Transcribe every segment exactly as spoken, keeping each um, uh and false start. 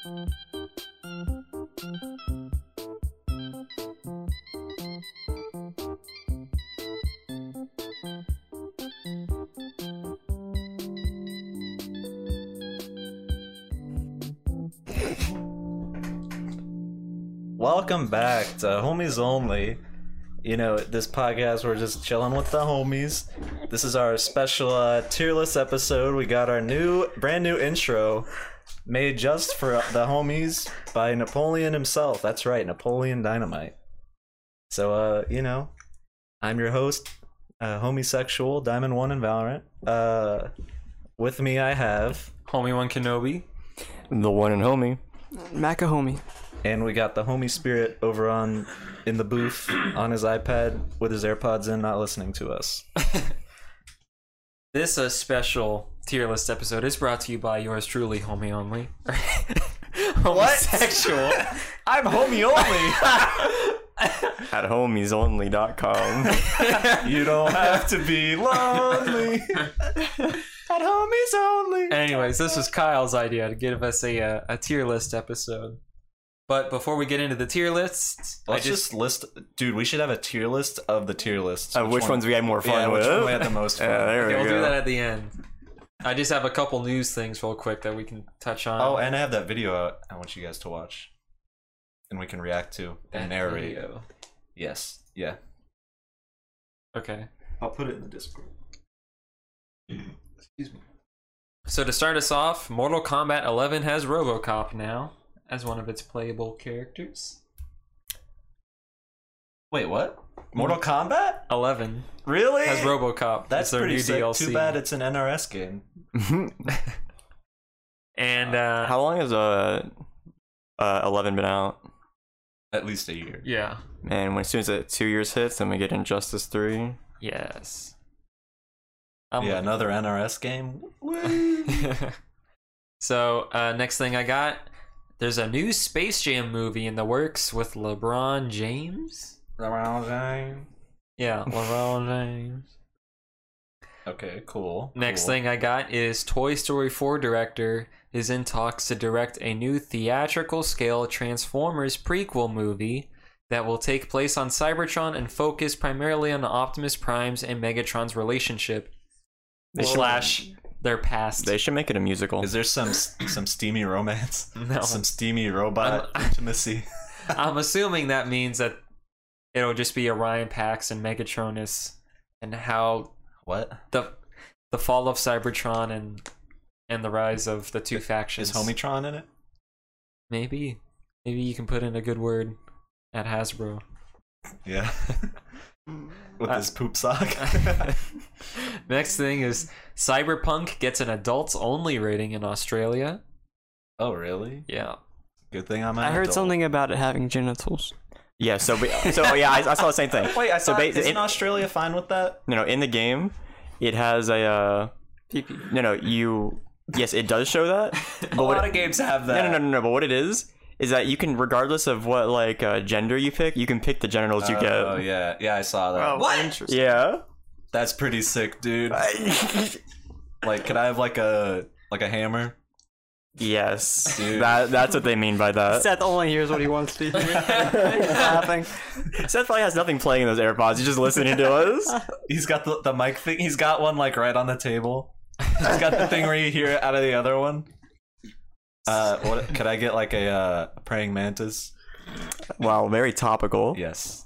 Welcome back to Homies Only. You know, this podcast, we're just chilling with the homies. This is our special uh, tier list episode. We got our new, brand new intro made just for the homies by Napoleon himself. That's right, Napoleon Dynamite. So, uh, you know, I'm your host, uh, Homosexual, Diamond One in Valorant. Uh, with me I have... Homie One Kenobi. The one and homie. Macca homie. And we got the homie Spirit over on in the booth on his iPad with his AirPods in, not listening to us. This uh, special tier list episode is brought to you by yours truly, Homie Only. Homosexual. I'm homie only. At homies only dot com. You don't have to be lonely. At homies only. Anyways, this was Kyle's idea to give us a uh, a tier list episode. But before we get into the tier lists, Let's I just, just list, dude. We should have a tier list of the tier lists. Uh, which one- ones we had more fun yeah, with. which one we had the most fun. Yeah, there okay, we we'll go. do that at the end. I just have a couple news things real quick that we can touch on. Oh, and I have that video out I want you guys to watch, and we can react to and That narrate. video. Yes, yeah. Okay. I'll put it in the Discord. Excuse me. So to start us off, Mortal Kombat eleven has RoboCop now as one of its playable characters. Wait, what? Mortal Kombat? eleven Really? has RoboCop. That's It's their pretty new sick. D L C. Too bad it's an N R S game. And uh, How long has uh, uh eleven been out? At least a year. yeah, Man, when as soon as that two years hits, then we get Injustice three. yes. I'm yeah, looking- another N R S game. So uh, next thing I got, there's a new Space Jam movie in the works with LeBron James. LeBron Yeah, LeBron James. Okay, cool. Next cool. thing I got is Toy Story four director is in talks to direct a new theatrical scale Transformers prequel movie that will take place on Cybertron and focus primarily on Optimus Prime's and Megatron's relationship They should- slash their past. They should make it a musical. Is there some some steamy romance? No. Some steamy robot I'm- intimacy? I'm assuming that means that it'll just be Orion Pax and Megatronus and how What? the the fall of Cybertron and and the rise of the two factions. Is Homitron in it? Maybe. Maybe you can put in a good word at Hasbro. Yeah. With Uh, his poop sock. Next thing is Cyberpunk gets an adults only rating in Australia. Oh, really? Yeah. Good thing I'm an I heard adult. something about it having genitals. Yeah, so we, so yeah, I, I saw the same thing. Wait, I so saw. ba- Isn't in, Australia fine with that? no, no, in the game, it has a uh, Pee-pee. no, no, you yes, it does show that. But A what lot it- of games have no, that. no, no, no, no. But what it is is that you can, regardless of what like uh, gender you pick, you can pick the genitals you Oh, get. Oh yeah, yeah, I saw that. What? Interesting. Yeah. That's pretty sick, dude. Like, could I have like a like a hammer? Yes, Dude. that that's what they mean by that. Seth only hears what he wants to hear. He's laughing. Seth probably has nothing playing in those AirPods. He's just listening to us. He's got the, the mic thing. He's got one like right on the table. He's got the thing where you hear it out of the other one. Uh, what could I get like a uh, praying mantis? Wow, very topical. Yes.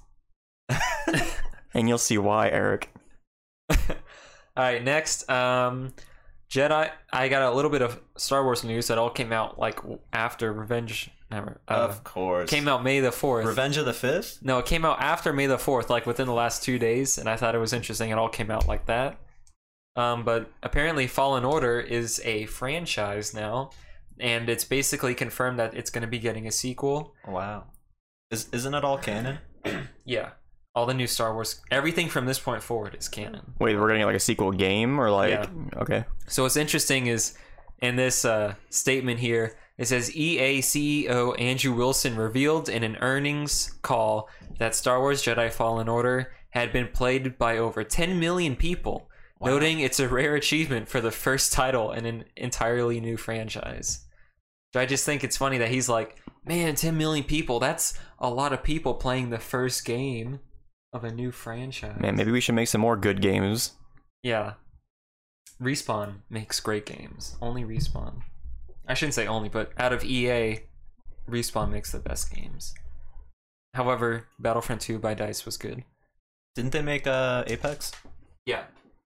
And you'll see why, Eric. All right, next, um, Jedi. I got a little bit of Star Wars news that all came out like after Revenge. Never. Uh, Of course. came out May the fourth. Revenge of the Fifth? No, it came out after May the fourth, like within the last two days, and I thought it was interesting. It all came out like that. Um, but apparently, Fallen Order is a franchise now, and it's basically confirmed that it's going to be getting a sequel. Wow. Is isn't it all canon? Yeah, all the new Star Wars, everything from this point forward is canon. Wait, we're getting like a sequel game or like Yeah. okay. So what's interesting is in this uh, statement here, it says E A C E O Andrew Wilson revealed in an earnings call that Star Wars Jedi Fallen Order had been played by over ten million people, Wow. noting it's a rare achievement for the first title in an entirely new franchise. I just think it's funny that he's like, man, ten million people. That's a lot of people playing the first game of a new franchise. Man, maybe we should make some more good games. Yeah. Respawn makes great games. Only Respawn. I shouldn't say only, but out of E A, Respawn makes the best games. However, Battlefront two by DICE was good. Didn't they make uh, Apex? Yeah.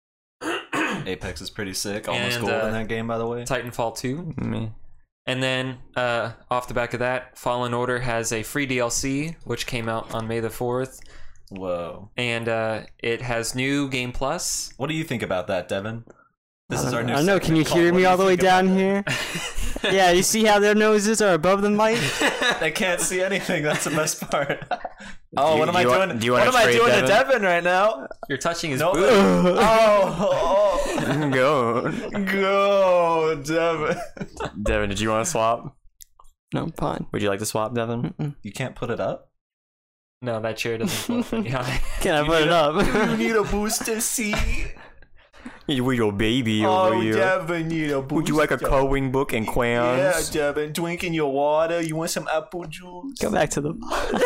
Apex is pretty sick. Almost And, gold uh, in that game, by the way. Titanfall two. Me. And then, uh, off the back of that, Fallen Order has a free D L C, which came out on May the fourth. Whoa. And uh, it has new Game Plus. What do you think about that, Devin? This is our new I don't know. Can you segment hear called me What all Do the You way Think down About here? Yeah, you see how their noses are above the mic? That? I can't see anything. That's the best part. Oh, you- what am do I you doing? want- do you what wanna am I trade doing to Devin? Devin right now? You're touching his No. booty. Oh, oh, Go. go, Devin. Devin, did you want to swap? No, fine. Would you like to swap, Devin? Mm-mm. You can't put it up? No, that chair doesn't float. Yeah. Can I You put need it a- up? You need a booster seat. You your baby over Oh, here. Devin, need a booster. Would you like a coloring book and Yeah, crayons? Devin, drinking your water. You want some apple juice? Go back to the.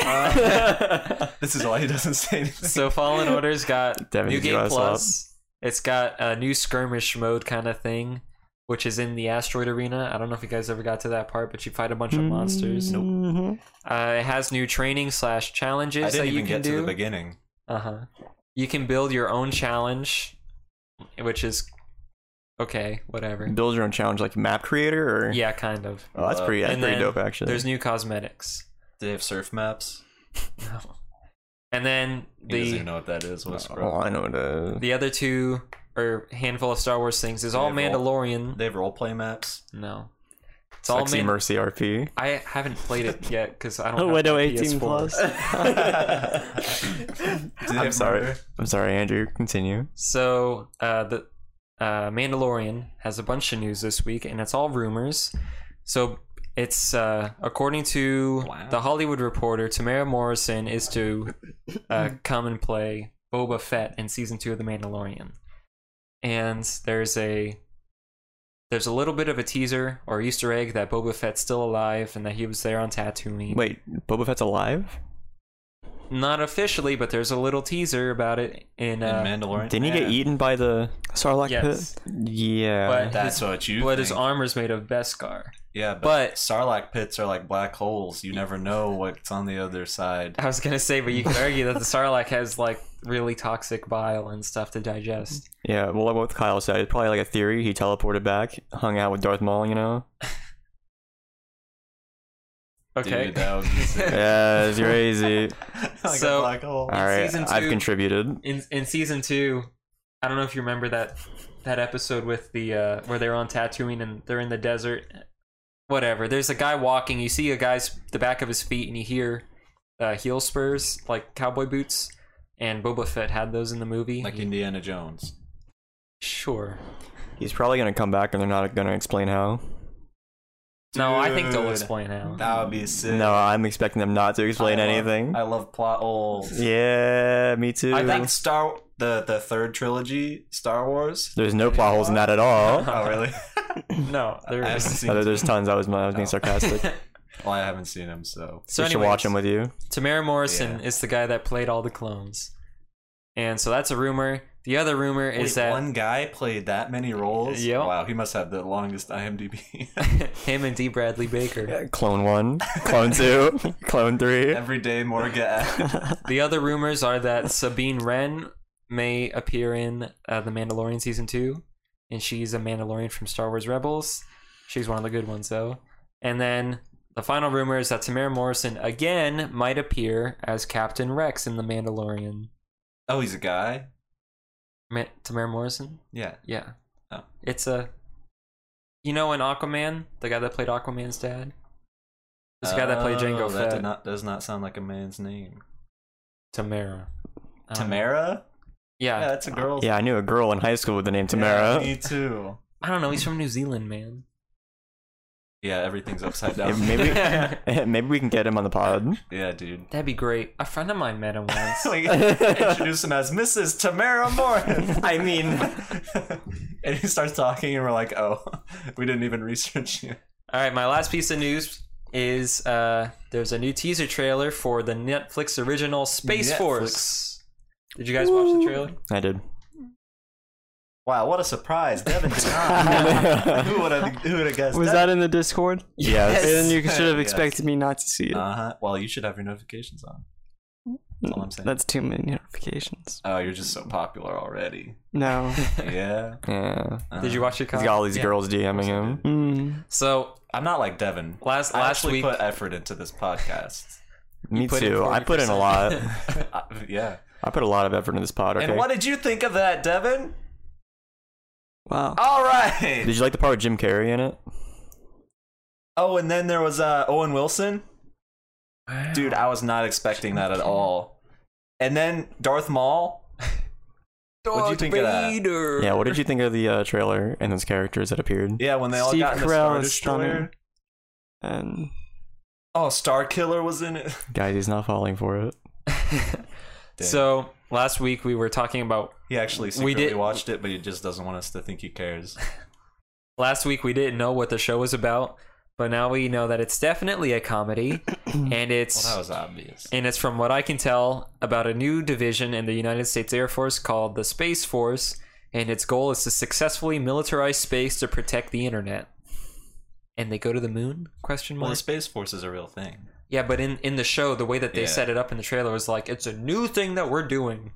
This is why he doesn't say anything. So Fallen Order's got Devin, new did you Game wanna swap? Plus. It's got a new skirmish mode kind of thing, which is in the asteroid arena. I don't know if you guys ever got to that part, but you fight a bunch of monsters. Mhm. Uh, it has new training slash challenges I didn't that you even can get to do. the beginning. Uh huh. You can build your own challenge, which is okay, whatever. Build your own challenge, like map creator, or Yeah, kind of. Oh, that's pretty. That's And pretty then dope, actually. There's new cosmetics. Do they have surf maps? No. And then He doesn't the even know what that is. What's Oh, I know what it is. the other two or handful of Star Wars things is all They have role- Mandalorian. They have roleplay maps. No, it's all Sexy Man- Mercy R P. I haven't played it yet because I don't. have Widow my eighteen P S four. plus. Do they I'm have sorry. murder? I'm sorry, Andrew. Continue. So uh, the uh, Mandalorian has a bunch of news this week, and it's all rumors. So it's uh, according to Wow. the Hollywood Reporter, Tamara Morrison is to uh, come and play Boba Fett in season two of The Mandalorian, and there's a there's a little bit of a teaser or Easter egg that Boba Fett's still alive and that he was there on Tatooine. Wait, Boba Fett's alive? Not officially, but there's a little teaser about it in. In Uh, Mandalorian? Didn't he get Yeah. eaten by the? Sarlacc yes, pit. Yeah. But- That's what you but think. his armor's made of Beskar. Yeah, but, but- Sarlacc pits are like black holes. You never know what's on the other side. I was gonna say, but you could argue that the Sarlacc has like really toxic bile and stuff to digest. Yeah. Well, like what Kyle said, it's probably like a theory. He teleported back, hung out with Darth Maul. You know. Okay. Dude, that would be sick. Yeah, it's crazy. Like So- a black hole. All right, season I've two- contributed. in in season two, I don't know if you remember that that episode with the uh, where they're on Tatooine and they're in the desert. Whatever. There's a guy walking. You see a guy's the back of his feet, and you hear uh, heel spurs like cowboy boots. And Boba Fett had those in the movie. Like Indiana Jones. Sure. He's probably gonna come back, and they're not gonna explain how. No, I think they'll Dude. explain how. That would be sick. No, I'm expecting them not to explain I love- anything. I love plot holes. Yeah, me too. I think Star the the third trilogy, Star Wars. There's no plot holes in that at all. Oh really? No, there I haven't is. seen. No, there's tons. I was, I was being Oh. sarcastic. Well, I haven't seen them, so So we should watch them anyways, with you. Tamara Morrison Yeah. is the guy that played all the clones. And so that's a rumor. The other rumor is Wait, that one guy played that many roles. Yep. Wow, he must have the longest I M D B. him and D. Bradley Baker. Clone one, Clone two, Clone three. Every day more get. The other rumors are that Sabine Wren may appear in uh, The Mandalorian Season two. And she's a Mandalorian from Star Wars Rebels. She's one of the good ones, though. And then the final rumor is that Tamara Morrison again might appear as Captain Rex in The Mandalorian. Oh, he's a guy. Ma- Tamara Morrison? Yeah. Yeah. Oh. It's a... You know in Aquaman? The guy that played Aquaman's dad? This guy that played Jango Oh, that Fett. did not, does not sound like a man's name. Tamara. I don't know. Tamara? Yeah. Yeah, that's a girl. Yeah, I knew a girl in high school with the name Yeah, Tamara. me too. I don't know. He's from New Zealand, man. Yeah, everything's upside Yeah, down. maybe, maybe we can get him on the pod. Yeah, dude. That'd be great. A friend of mine met him once. We introduce him as Missus Tamara Morris. I mean, and he starts talking, and we're like, "Oh, we didn't even research you." All right, my last piece of news is uh, there's a new teaser trailer for the Netflix original Space Netflix. Force. Did you guys watch the trailer? I did. Wow, what a surprise! Devin did not. who would have? Who would have guessed? Was that in the Discord? Yes. Then you should have Yes. expected me not to see it. Uh huh. Well, you should have your notifications on. That's all I'm saying. That's too many notifications. Oh, you're just so popular already. No. Yeah. Yeah. Uh-huh. Did you watch it? He's got all these Yeah. girls DMing him. Mm. So I'm not like Devin. last I last actually week, put effort into this podcast. Me put in too. I put in a forty lot. Uh, yeah. I put a lot of effort into this pod. Okay. And what did you think of that, Devin? Wow. All right. Did you like the part with Jim Carrey in it? Oh, and then there was uh, Owen Wilson. Dude, I was not expecting that at all. And then Darth Maul. What'd you think of that? Yeah. What did you think of the uh, trailer and those characters that appeared? Yeah, when they all Steve got in the Carell Star is Destroyer. stunning. And Oh, Star Killer was in it. Guys, he's not falling for it. So last week we were talking about He actually We secretly did- watched it, but he just doesn't want us to think he cares. last week we didn't know what the show was about, but now we know that it's definitely a comedy, and it's Well, that was obvious. and it's from what I can tell about a new division in the United States Air Force called the Space Force, and its goal is to successfully militarize space to protect the internet. And they go to the moon? Question Well, mark. the Space Force is a real thing. Yeah, but in in the show, the way that they Yeah. set it up in the trailer was like it's a new thing that we're doing,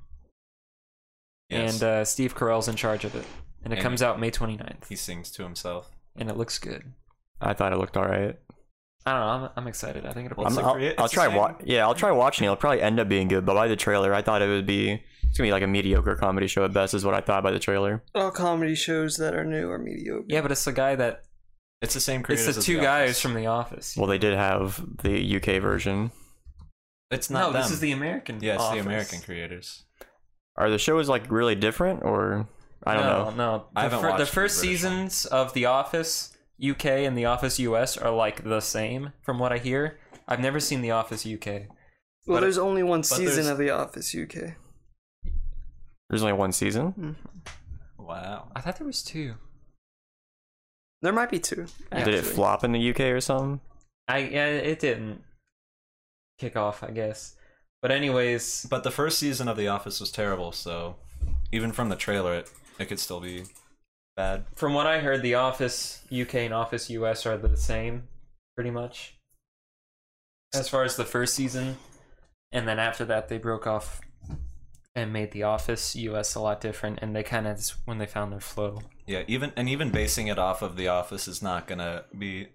Yes. and uh, Steve Carell's in charge of it, and it And comes out May twenty-ninth, he sings to himself. and it looks good. I thought it looked all right. I don't know. I'm, I'm excited. I think it'll. What's be the I'll, crea- I'll it's the try. same- Wa- yeah, I'll try watching it. It'll probably end up being good. But by the trailer, I thought it would be. It's gonna be like a mediocre comedy show at best, is what I thought by the trailer. all comedy shows that are new are mediocre. Yeah, but it's the guy that It's the same it's creators the as two The guys Office. from The Office. Well, they did have the U K version. It's no, not them. this is the American. Yeah, it's Office. the American creators. Are the shows like really different, or I don't no, know? No, I the, haven't fir- watched the the first British one. seasons of The Office U K and The Office U S are like the same, from what I hear. I've never seen The Office U K. Well, But- there's only one but season there's- of The Office U K. There's only one season. Wow. I thought there was two. There might be two. Did it actually. flop in the U K or something? I yeah, it didn't kick off, I guess. But anyways, But the first season of The Office was terrible, so even from the trailer, it, it could still be bad. from what I heard, The Office U K and Office U S are the same, pretty much. As far as the first season, and then after that they broke off and made The Office U S a lot different, and they kind of when they found their flow. Yeah, even and even basing it off of The Office is not gonna be.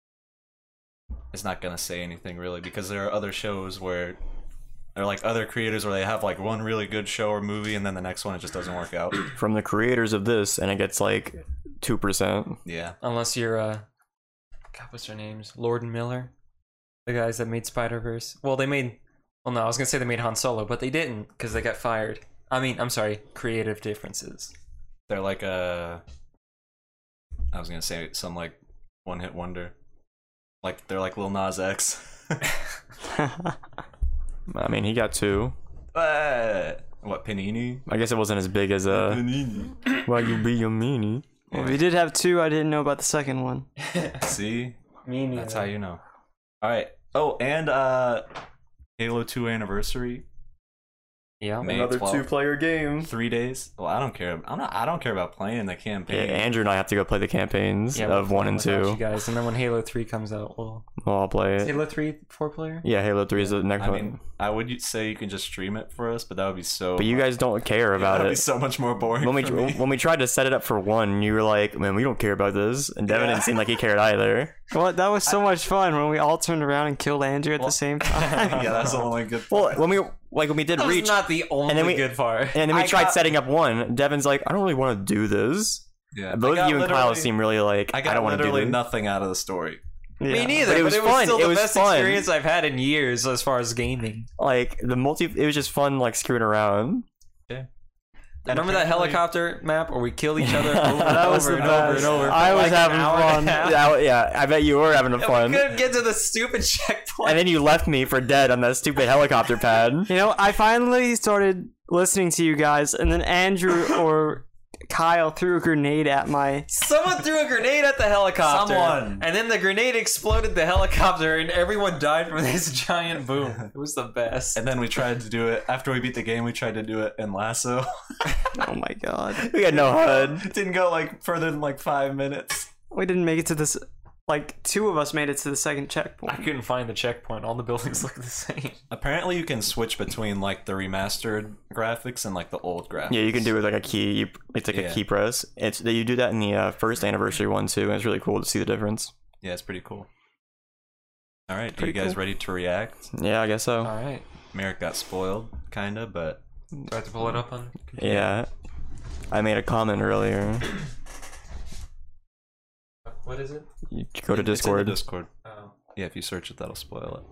It's not gonna say anything really, because there are other shows where. There are like other creators where they have like one really good show or movie, and then the next one it just doesn't work out. From the creators of this, and it gets like two percent. Yeah. Unless you're, uh, God, what's their names? Lord and Miller, the guys that made Spider Verse. Well, they made. Well, no, I was gonna say they made Han Solo, but they didn't because they got fired. I mean, I'm sorry, creative differences. They're like a. I was gonna say some like one hit wonder. Like they're like Lil Nas X. I mean, he got two. Uh, what, Panini? I guess it wasn't as big as uh. Panini. Why you be a meanie? Well, we did have two. I didn't know about the second one. See? Me neither. That's how you know. Alright. Oh, and uh Halo two anniversary. Yeah. May twelfth. player game. Three days. Well, I don't care. I'm not I don't care about playing the Yeah, campaign. Andrew and I have to go play the campaigns Yeah, of we'll one play and without two. you guys, and then when Halo three comes out, we'll. Well, I'll play Is it. Halo three four player? Yeah, Halo three is the next I one. mean, I would say you can just stream it for us, but that would be so But you guys don't care about that would be it. so much more boring. When we for me. when we tried to set it up for one, you were like, "Man, we don't care about this," and Devin Yeah. didn't seem like he cared either. Well, that was so much fun when we all turned around and killed Andrew at Well- the same time. yeah, that's the only good Well, when we like when we did That was reach, not the only and then we- good part. and then we I tried got- setting up one. Devin's like, "I don't really want to do this." Yeah, Both I got of you and Kyle literally- seem really like, I "I, got don't want to do literally this." nothing out of the story. Yeah. Me neither. But it But was it was fun. still It the was best fun. experience I've had in years as far as gaming. Like the multi, it was just fun, like screwing around. And Remember that apparently- helicopter map where we killed each other over and That was over the and over and best. over? for I was like an having hour and a fun. half? Yeah, yeah, I bet you were having And fun. we couldn't get to the stupid checkpoint. And then you left me for dead on that stupid helicopter pad. You know, I finally started listening to you guys, and then Andrew or Kyle threw a grenade at my. Someone threw a grenade at the helicopter. Someone. And then the grenade exploded the helicopter, and everyone died from this giant boom. It was the best. And then we tried to do it after we beat the game. We tried to do it in Lasso. Oh my god. We got no H U D. It didn't go like further than like five minutes. We didn't make it to this. Like, two of us made it to the second I checkpoint. couldn't find the checkpoint. All the buildings look the same. Apparently, you can switch between like the remastered graphics and like the old graphics. Yeah, you can do it with like a key. You, it's like Yeah. a key press. It's you do that in the uh, first anniversary one too, and it's really cool to see the difference. Yeah, it's pretty cool. All right, are you Pretty guys cool. ready to react? Yeah, I guess so. All right. Merrick got spoiled, kinda, but Do I have to pull it up on? Yeah, I made a comment earlier. What is it? You go to It's in the Discord. Discord. Oh. Yeah, if you search it, that'll spoil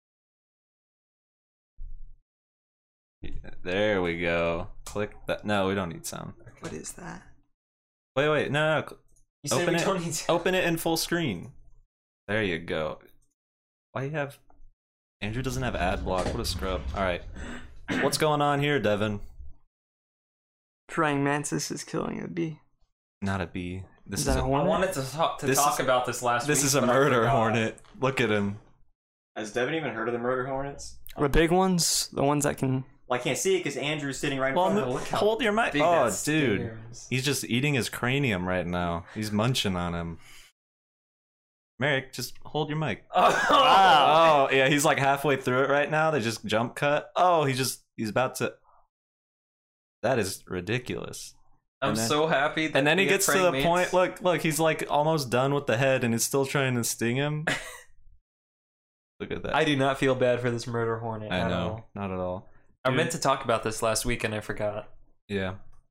it. Yeah, there we go. Click that. No, we don't need sound. What is that? Wait, wait, no, no. You said Open we it. don't need to- Open it in full screen. There you go. Why you have? Andrew doesn't have ad block. What a scrub. All right, what's going on here, Devin? Praying mantis is killing a bee. Not a bee. This Is is, that a, a I hornet? wanted to talk to This talk is- about this last this week. is a but I murder forgot. hornet. Look at him. Has Devin even heard of the murder hornets? The big ones? The ones that can. Well, I can't see it because Andrew's sitting right in Well, front of mo- me. look how hold your mic. big Oh, that dude, stinger is. he's just eating his cranium right now. He's munching on him. Merrick, just hold your mic. Oh, Oh, yeah, he's like halfway through it right now. They just jump cut. Oh, he just he's about to. That is ridiculous. I'm And then- so happy. That And then he we have gets to the praying point. mantis. Look, look, he's like almost done with the head, and he's still trying to sting him. Look at that. I do not feel bad for this murder hornet. I at know, all. not at all. I Dude. meant to talk about this last week and I forgot. Yeah.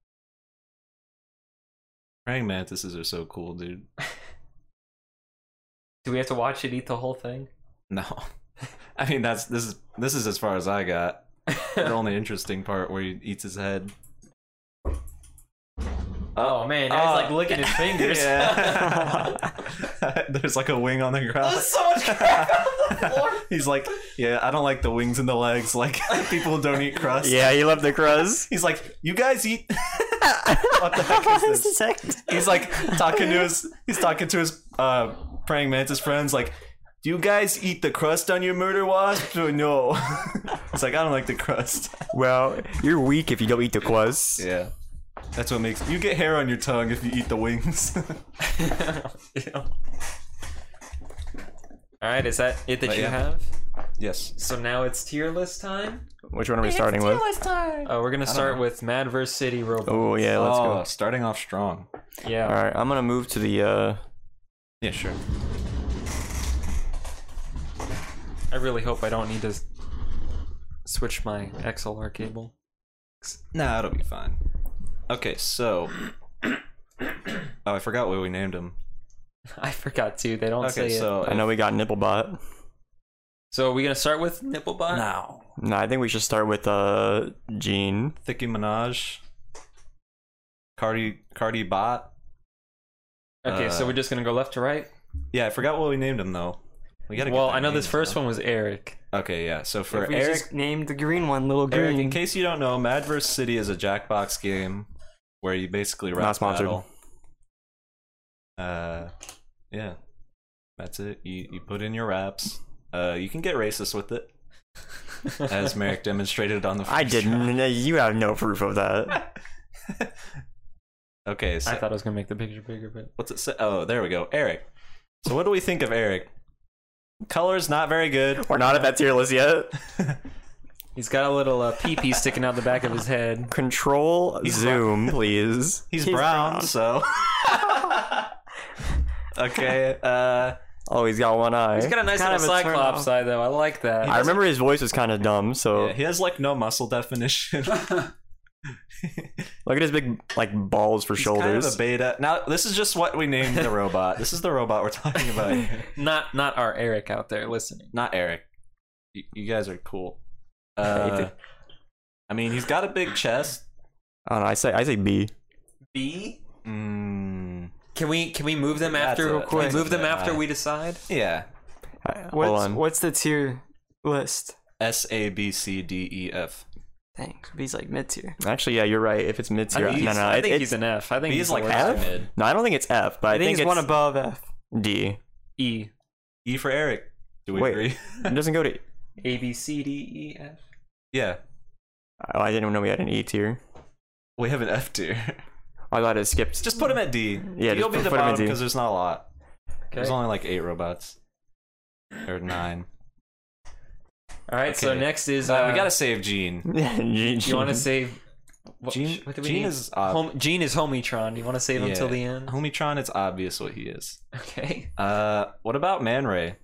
Praying mantises are so cool, dude. Do we have to watch it eat the whole thing? No, I mean that's this is this is as far as I got. The only interesting part where he eats his head. Oh man, now he's Oh. like licking his fingers. Yeah. There's like a wing on the ground. There's so much crap on the floor. He's like, yeah, I don't like the wings and the legs. Like people who don't eat crust. Yeah, you love the crust. He's like, you guys eat. What the heck is this? He's like talking to his. He's talking to his uh, praying mantis friends. Like, do you guys eat the crust on your murder wasp or no? It's like I don't like the crust. Well, you're weak if you don't eat the crust. Yeah, that's what makes you get hair on your tongue if you eat the wings. Yeah. All right, is that it that But you yeah. have? Yes. So now it's tier list time. Which one are we starting with? Oh, we're gonna start know. with Madverse City Robots. Oh yeah, let's oh, go. starting off strong. Yeah. All right, I'm gonna move to the. uh Yeah, sure. I really hope I don't need to s- switch my X L R cable. Nah, it'll be fine. Okay, so. Oh, I forgot what we named him. I forgot to. They don't Okay, say so it. I know we got Nipplebot. So are we gonna start with Nipplebot? now No, I think we should start with uh Gene. Thicky Minaj, Cardi Cardi Bot. Okay, so Uh, we're just gonna go left to right. Yeah, I forgot what we named him though. We gotta. Well, I know this first one was Eric. Okay, yeah. So for If we Eric, just named the green one Little Eric, in Green. case you don't know, Madverse City is a Jackbox game where you basically rap Not sponsored. battle. Uh, yeah, that's it. You you put in your raps. Uh, you can get racist with it, as Merrick demonstrated on the. First I didn't. try. You have no proof of that. Okay, so I thought I was gonna make the picture bigger, but what's it say? Oh, there we go. Eric. So what do we think of Eric? Color's not very good. We're not at that tier list yet. he's got a little uh, pee-pee sticking out the back of his head. Control zoom, please. He's, He's brown, brown. so. Okay. Uh, Oh, he's got one eye. He's got a nice Kind little of a turn Cyclops off. eye, though. I like that. I remember his voice was kind of dumb. So yeah, he has like no muscle definition. look at his big like balls for He's shoulders. kind of a beta. Now this is just what we named the robot. This is the robot we're talking about here. Not not our Eric out there listening. Not Eric. You, you guys are cool. hate Uh, it. I mean, he's got a big chest. I don't know. I say I say B. B. Mm, Can we can we move them That's after? a- Can we that's move a them bit after high. we decide? yeah. Uh, Hold What's, on. what's the tier list? S A B C D E F. Dang, B's like mid tier. Actually, yeah, you're right. If it's mid I tier, think, no, he's, no, I it, think it's, he's an F. I think B he's is like the half worst. mid. no, I don't think it's F, but I, I think think he's it's one above F. D. E. E for Eric. Do we Wait. agree? It doesn't go to. A B C D E F. Yeah. Oh, I didn't even know we had an E tier. We have an F tier. I thought it skipped. Just put him at D. Yeah, You'll just be put- the put him in bottom D. because there's not a lot. There's Okay. only like eight robots. Or nine. All right. So Okay. next is Uh, uh, we gotta save Gene. you want to save? What, Gene, what do we Gene need? is ob- Home, Gene is Homitron. Do you want to save him Yeah. till the end? Homitron. It's obvious what he is. Okay. Uh, what about Man Ray?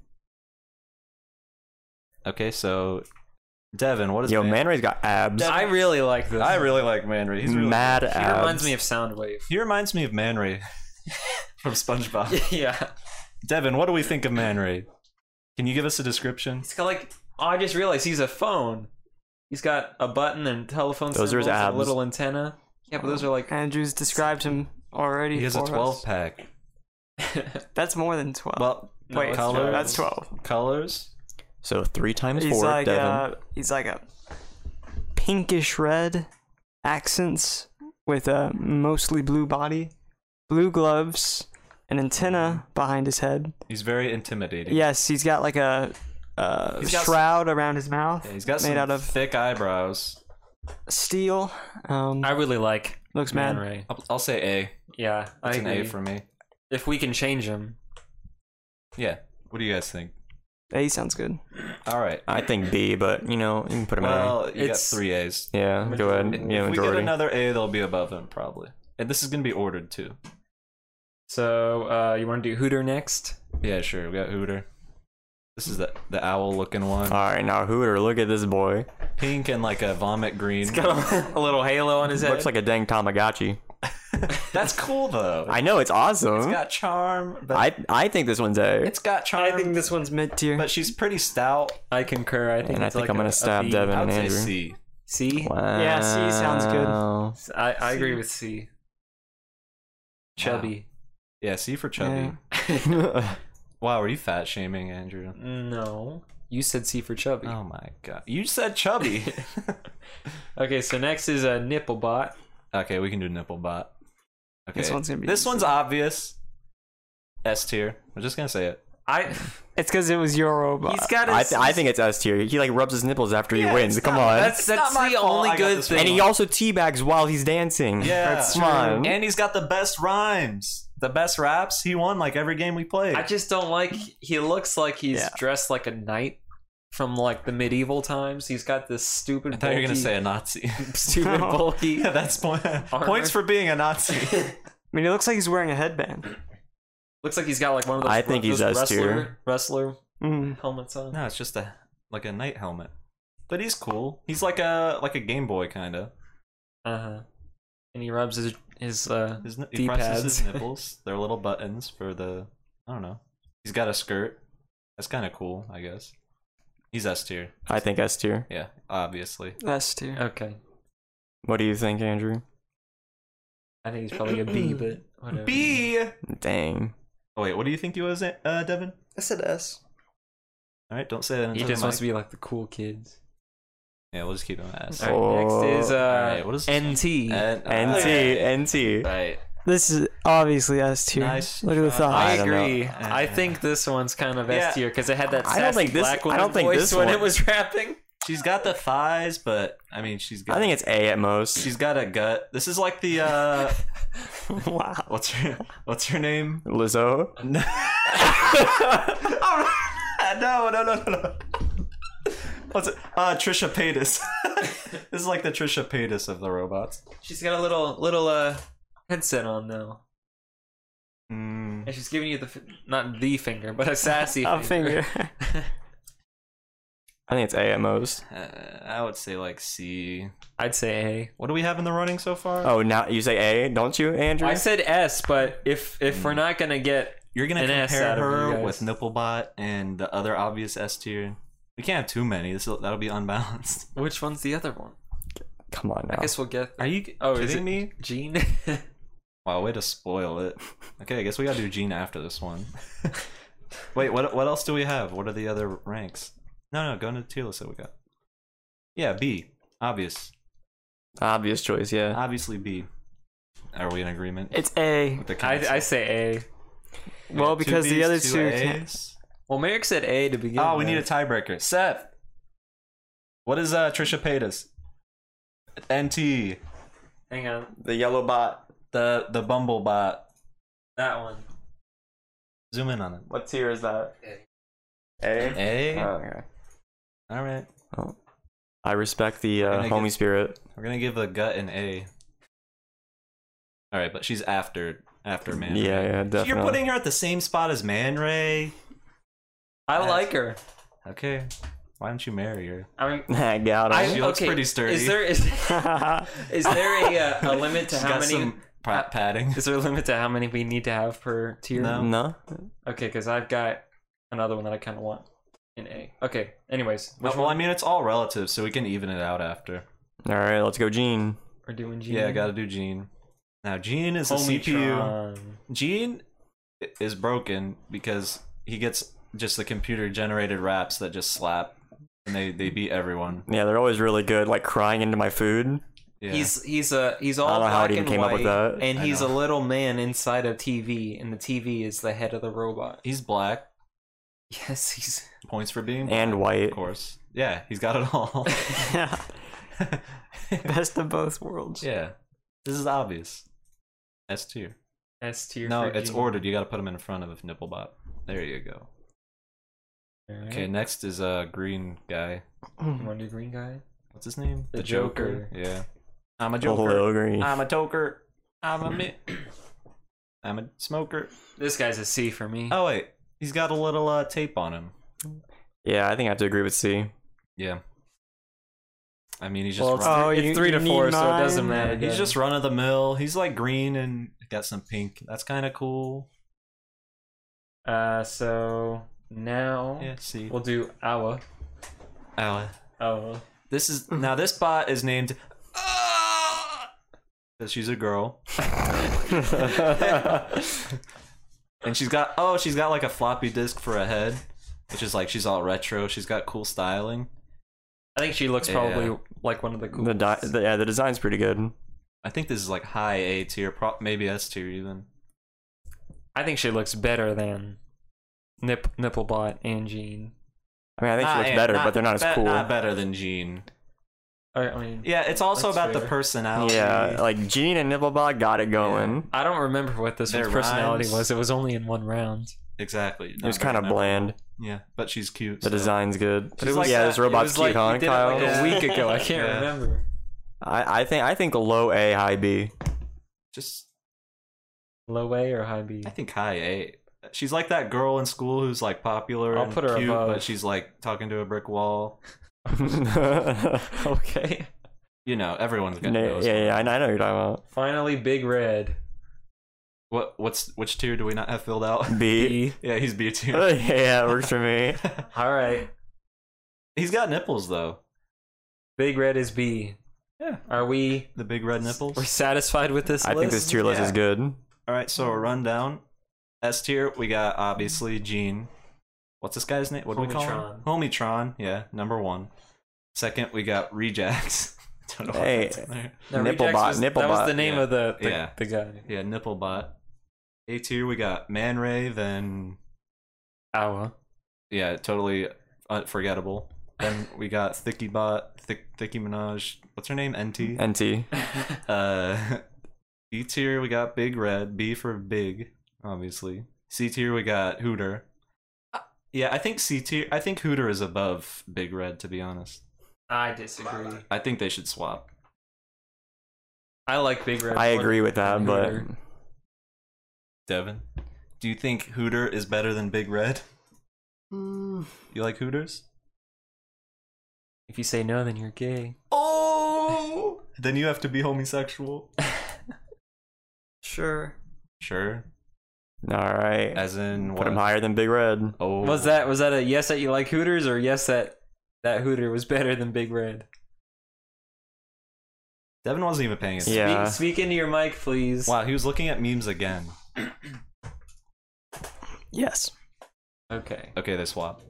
Okay, so Devin, what is Yo, Man? Man Ray's got abs. I really like this. I really like Man Ray. He's really Mad He abs. reminds me of Soundwave. He reminds me of Man Ray from SpongeBob. Yeah. Devin, what do we think of Man Ray? Can you give us a description? He's got like. Oh, I just realized he's a phone. He's got a button and telephone Those are his symbols and a abs. little antenna. Yeah, but those are like. Andrew's described him already. He has a for twelve us. pack. That's more than twelve. Well, No, Wait, it's colors. twelve. that's twelve. Colors. So three times He's four, like Devin. uh, he's like a pinkish red accents with a mostly blue body, blue gloves, an antenna behind his head. He's very intimidating. Yes, he's got like a, a He's got shroud around his mouth. Yeah, he's got made some out of thick eyebrows. steel. Um, I really like looks Man mad. Ray. I'll, I'll say A. Yeah, I That's an agree. A for me. If we can change him. Yeah. What do you guys think? A sounds good. All right. I think B, but you know, you can put him Well, you It's- got three A's. in. Yeah, go ahead. If Yeah, we get majority. another A, they'll be above him probably. And this is gonna be ordered too. So, uh, you want to do Hooter next? Yeah, sure. We got Hooter. This is the the owl looking one. All right, now Hooter, look at this boy. Pink and like a vomit green. Got a, a little halo on his head. Looks like a dang Tamagotchi. That's cool though. I know it's awesome. It's got charm. But I I think this one's A. it's got charm. I think this one's mid tier. but she's pretty stout. I concur. I think And I it's think like I'm gonna a- a stab B. Devin I and would say Andrew. C. C? Wow. Yeah, C sounds good. I, I C. agree with C. Chubby. Yeah, C for chubby. Yeah. Wow, are you fat shaming, Andrew? No. You said C for chubby. Oh my god. You said chubby. Okay, so next is a Nipplebot. Okay, we can do Nipplebot. Okay. This one's gonna be This easy. one's obvious. S tier. I'm just gonna say it. I. It's because it was your robot. He's got. I, His, th- I think it's S tier. He like rubs his nipples after he Yeah, wins. it's Come not- on. that's It's that's not my the fault only I got good this thing. And he also teabags while he's dancing. Yeah. That's Come on. And he's got the best rhymes. The best raps. He won like every game we played. I just don't like. He looks like he's Yeah. dressed like a knight from like the medieval times. He's got this stupid. I thought you were gonna bulky- say a Nazi. stupid bulky. Yeah, that's point, Armor. points for being a Nazi. I mean, it looks like he's wearing a headband. Looks like he's got like one of those. I think those he's S tier. wrestler, wrestler Mm. helmets on. No, it's just a like a knight helmet. But he's cool. He's like a like a Game Boy kind of. Uh huh. And he rubs his his uh. His, ni- he presses his D-pads. nipples. They're little buttons for the. I don't know. He's got a skirt. That's kind of cool, I guess. He's S tier. I think S tier. Yeah, obviously. S tier. Okay. What do you think, Andrew? I think he's probably a B, but whatever. B. Dang. Oh wait, what do you think he was, uh, Devin? I said S. All right, don't say that. He into just the wants to mic. be like the cool kids. Yeah, we'll just keep him S. All right, next is uh Alright, what is this N T. N- N T. okay. N T. Right. This is obviously S tier. Nice Look at the try. thought. I I don't know. agree. I think this one's kind of Yeah. S tier because it had that I sassy don't think this- black I woman don't think voice this when one- it was rapping. She's got the thighs, but I mean, she's got. I think it's A at most. she's got a gut. This is like the. uh Wow. What's her What's her name? Lizzo. No, no, no, no, no. What's it? Uh, Trisha Paytas. This is like the Trisha Paytas of the robots. She's got a little little uh headset on though, Mm, and she's giving you the f- not the finger, but a sassy A finger. I think it's A at most. uh, I would say like C. I'd say A. What do we have in the running so far? Oh, now you say A, don't you, Andrew? I said S, but if if we're not gonna get You're gonna an S compare out of you her guys. with Nipplebot and the other obvious S tier. We can't have too many. This that'll be unbalanced. which one's the other one? Come on now. I guess we'll get. Are you Oh, kidding is it me? Gene? Wow, way to spoil it. Okay, I guess we gotta do Gene after this one. Wait, what what else do we have? What are the other ranks? No, no, go into the tier list that we got. Yeah, B. Obvious. Obvious choice, yeah. Obviously B. Are we in agreement? It's A. With the I, council? I say A. Well, Two because the Bs, other two two A's. can't. Well, Merrick said A to begin Oh, we with. need a tiebreaker. Seth, what is uh, Trisha Paytas? N T. Hang on. The yellow bot. The the Bumble bot. That one. Zoom in on it. What tier is that? A. A? A. Oh, okay. All right. Oh. I respect the uh, gonna homie get- spirit. We're gonna give the gut an A. All right, but she's after after Man. Ray. Yeah, yeah, definitely. You're putting her at the same spot as Man Ray. I That's- like her. Okay. Why don't you marry her? I mean, I got I, him. She looks okay, pretty sturdy. Is there is, is there a uh, a limit to She's how got many? some pa- padding. Is there a limit to how many we need to have per tier? No. No? Okay, because I've got another one that I kind of want in A. Okay. Anyways, which Well, I one? mean, it's all relative, so we can even it out after. Alright, let's go Gene. We're doing G. Yeah, I gotta do Gene. Now, Gene is a C P U. Homitron. Gene i- is broken because he gets just the computer generated raps that just slap, and they, they beat everyone. Yeah, they're always really good, like crying into my food. Yeah. He's he's a he's all I don't know how it black even and came up white, with that. and I he's a know. little man inside a T V, and the T V is the head of the robot. He's black. Yes, he's. Points for being black, And white. of course. Yeah, he's got it all. Yeah. Best of both worlds. Yeah, this is obvious. S tier. S tier. No, for it's Gene. ordered. You got to put him in front of Nipplebot. There you go. Alright. Okay, next is a uh, green guy. You want to do green guy? What's his name? The Joker. Yeah. I'm a Oh, Joker. little green. I'm a toker. I'm a mi- I'm a smoker. This guy's a C for me. Oh wait, he's got a little uh, tape on him. Yeah, I think I have to agree with C. Yeah. I mean, he's just well, it's, run- Oh, it's you- three you to four, need so it doesn't mine? matter. yeah, he's again. just run of the mill. He's like green and got some pink. That's kind of cool. Uh, so now Yeah. See. we'll do Awa. Ow. Awa. This is now. This bot is named. Because she's a girl. And she's got oh she's got like a floppy disk for a head, which is like she's all retro. She's got cool styling. I think she looks Yeah. probably like one of the coolest. the, di- the yeah, the design's pretty good. I think this is like high A tier, pro- maybe S tier even. I think she looks better than Nip Nipplebot and Jean. I mean, I think she Not- looks eh, better, not- but they're not as be- cool. Not better than Jean. I, I mean, Yeah, it's also That's about the fair. personality. Yeah, like Gene and Nibblebot got it going. I don't remember what this Their one's personality rhymes. was. It was only in one round. Exactly. It was kind of bland. Yeah, but she's cute. The so- design's good. But it was yeah, that- this it robot's it was cute, like huh, you did Kyle? it like Yeah. a week ago. I can't Yeah. remember. I, I think I think low A, high B. Just, Low A or high B? I think high A. She's like that girl in school who's like popular I'll and put her cute, above. but she's like talking to a brick wall. Okay. You know, everyone's got yeah, those. yeah, yeah, I know, I know what you're talking about. Finally, Big Red. What? What's which tier do we not have filled out? B. Yeah, he's B tier. Yeah, it works for me. All right. He's got nipples though. Big Red is B. Yeah. Are we The big red nipples. we're satisfied with this I list? think this tier list Yeah. is good. All right, so a rundown. S tier, we got obviously Gene. What's this guy's name? What do we call him? Homitron. Yeah, number one. Second, we got Rejax. Don't know why Hey. that's in there. No, Nipplebot, Rejects was, That was Nipplebot, the name yeah. of the the, Yeah. the guy. Yeah, Nipplebot. A tier, we got Man Ray. Then Awa. yeah, totally unforgettable. Then we got Thickybot, Thick Thicky Minaj. What's her name? N T. N T. Uh, B tier we got Big Red. B for Big, obviously. C tier we got Hooter. Uh, yeah, I think C tier. I think Hooter is above Big Red, to be honest. I disagree. I think they should swap. I like Big Red. I more agree with that, than but Hooter. Devin, do you think Hooter is better than Big Red? Mm, You like Hooters? If you say no, then you're gay. Oh, then you have to be homosexual. sure. Sure. all right. As in Put what? him higher than Big Red. Oh, Was that was that a yes that you like Hooters or yes that that Hooter was better than Big Red? Devin wasn't even paying attention. Yeah. Speak, speak into your mic, please. Wow, he was looking at memes again. Yes. Okay. Okay, they swap.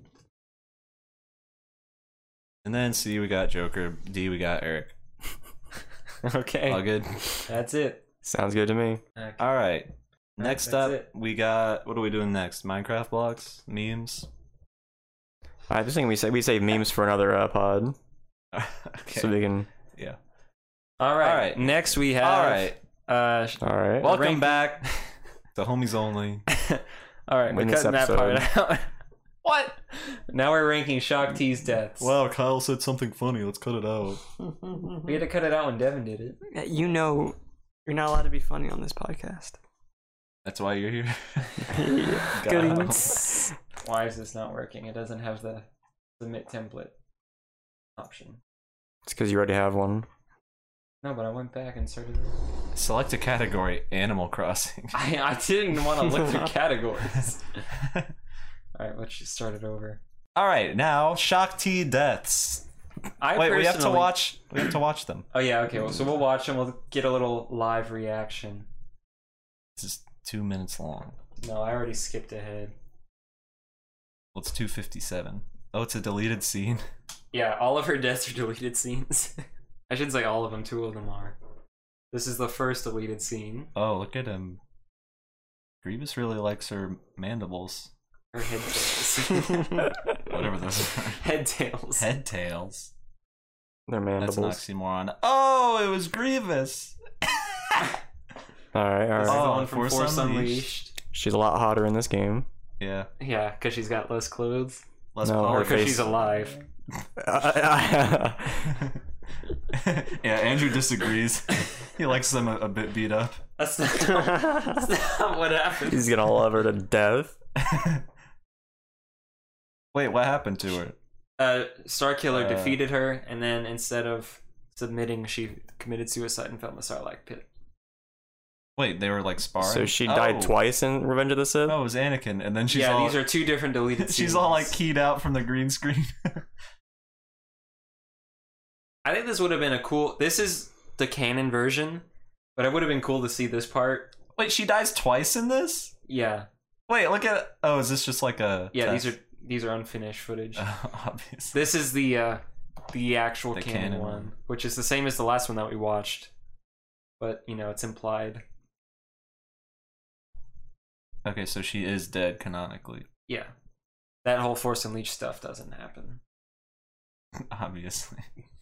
And then C, we got Joker. D, we got Eric. Okay. All good. That's it. Sounds good to me. Okay. All right. Next That's up, it. we got. What are we doing next? Minecraft blocks, memes. I just think we say we save memes for another uh, pod, Okay. so we can. Yeah. All right. All right. Next we have. All right. Uh, sh- All right. Welcome rank- back. The homies only. all right. We're In this cutting that episode. part out. What? Now we're ranking Shock T's deaths. Wow, Kyle said something funny. Let's cut it out. We had to cut it out when Devin did it. Yeah, you know, you're not allowed to be funny on this podcast. That's why you're here. Goody. God. Why is this not working? It doesn't have the submit template option. It's because you already have one. No, but I went back and started it. Select a category. Animal Crossing. I, I didn't want to look through categories. Alright, let's just start it over. All right, now Shock T deaths. I Wait, we have to personally- watch. We have to watch them. Oh yeah, okay. Well, so we'll watch them. We'll get a little live reaction. This is two minutes long. No, I already skipped ahead. Well, it's two fifty-seven. Oh, it's a deleted scene. Yeah, all of her deaths are deleted scenes. I shouldn't say all of them. Two of them are. This is the first deleted scene. Oh, look at him. Grievous really likes her mandibles. Her head tails. Whatever those are. Head tails. Head tails. They're That's an mandibles. oxymoron. Oh, it was Grievous. All right, all This is right. the Oh, one from Force Force Unleashed. Unleashed. She's a lot hotter in this game. Yeah. Yeah, because she's got less clothes. Less No, power. her Because face- she's alive. Yeah, Andrew disagrees. He likes them a, a bit beat up. That's not, that's not what happened. He's gonna love her to death. Wait, what happened to her? Uh, Starkiller Uh, defeated her, and then instead of submitting, she committed suicide and fell in the Sarlacc pit. Wait, they were like sparring. So she died Oh. twice in Revenge of the Sith. Oh, it was Anakin, and then she's yeah, all. these are two different deleted scenes. she's all like keyed out from the green screen. I think this would have been a cool. This is the canon version, but it would have been cool to see this part. Wait, she dies twice in this? Yeah, Wait, look at. Oh, is this just like a? yeah. test? These are these are unfinished footage. obvious. This is the uh, the actual The canon, canon one, one. which is the same as the last one that we watched, but you know it's implied. Okay, so she is dead canonically. Yeah, that whole Force Unleashed stuff doesn't happen. Obviously.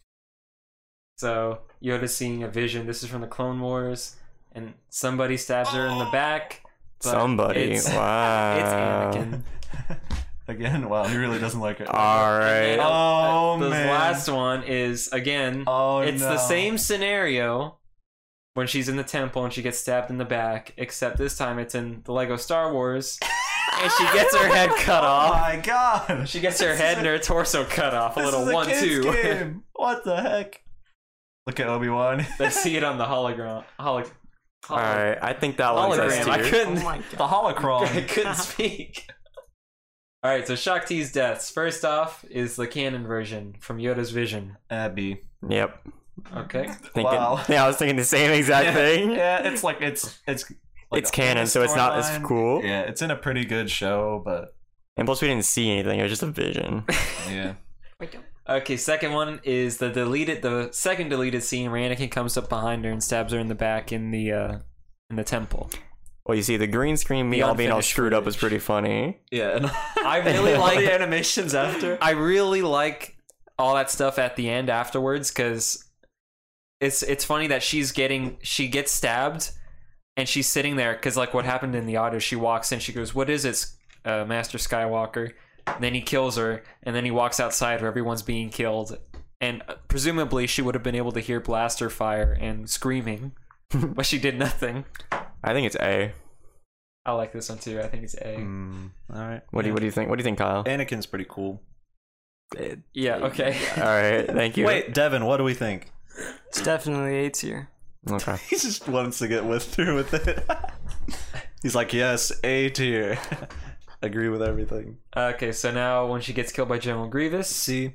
So Yoda's seeing a vision. This is from the Clone Wars, and somebody stabs her in the back. but Somebody. It's, Wow. it's Anakin. Again, wow, he really doesn't like her. All And right. then, Oh, uh, the man. last one is again. Oh, it's no. the same scenario when she's in the temple and she gets stabbed in the back, except this time it's in the Lego Star Wars, and she gets her head cut Oh off. my god! She gets her head and her torso cut off. A This little is a one kid's two. game. What the heck? Look at Obi-Wan. They see it on the hologram. Holo- All right. I think that one's hologram. S I tier. couldn't. Oh my The god. holocron. I couldn't speak. All right, so Shock T's deaths. First off is the canon version from Yoda's vision. Abby. Yep. Okay. Thinking, Wow. Yeah, I was thinking the same exact Yeah, thing. yeah, it's like it's it's like It's a canon, so it's not as storyline. cool. Yeah, it's in a pretty good show, but And plus, we didn't see anything. It was just a vision. yeah. Okay, second one is the deleted, the second deleted scene where Anakin comes up behind her and stabs her in the back in the uh, in the temple. Well, you see, the green screen, me The all being all unfinished screwed up was footage. pretty funny. Yeah, and I really all like the animations after. I really like all that stuff at the end afterwards because it's it's funny that she's getting she gets stabbed and she's sitting there because like what happened in the audio, she walks in, she goes, "What is it, uh, Master Skywalker?" And then he kills her, and then he walks outside where everyone's being killed, and uh, presumably she would have been able to hear blaster fire and screaming, but she did nothing. I think it's A. I like this one too. I think it's A. Mm, all right. What do you What do you think? What do you think, Kyle? Anakin's pretty cool. Yeah. Okay. All right, thank you. Wait, Devin, what do we think? It's definitely A tier. Okay. He just wants to get with through with it. He's like, yes, A tier. Agree with everything. Okay. So now when she gets killed by General Grievous, See,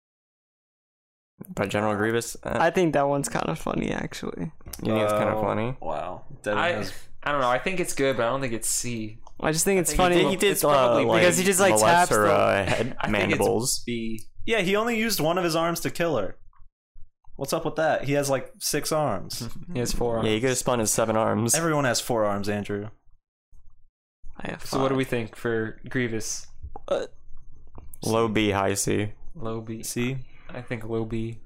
By General Grievous, uh, I think that one's kind of funny, actually. you think it's kind of Oh, funny? Wow, Devin I has I don't know. I think it's good, but I don't think it's C. I just think it's think funny. he He did It's probably uh, like, because he just, like, molest taps her the- uh, head I mandibles. think it's B. Yeah, he only used one of his arms to kill her. What's up with that? He has like six arms. He has four arms. Yeah, he could have spun his seven arms. Everyone has four arms, Andrew. I have So what do five. we think for Grievous? Low B, high C. Low B. See? I think low B.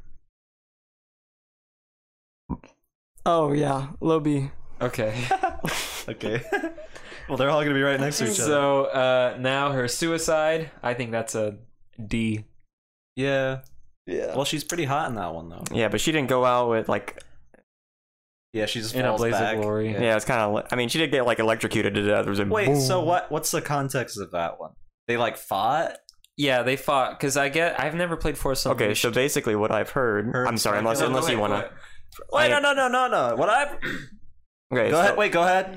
Oh yeah, low B. Okay. Okay. Well, they're all gonna be right next to each other. So uh, now her suicide. I think that's a D. Yeah. Yeah. Well, she's pretty hot in that one though. Yeah, but she didn't go out with like. Yeah, she just In a falls blaze of back. glory. Yeah, it's kind of. I mean, she did get like electrocuted to death. There was a Wait, boom. so what? What's the context of that one? They like fought. Yeah, they fought because I get. I've never played Force Okay, Unleashed. so basically, what I've heard. Heard I'm sorry, sorry, unless go unless ahead, you go wanna. ahead. Wait, I- no, no, no, no, no. What I? Okay, Go so, ahead. Wait, go ahead.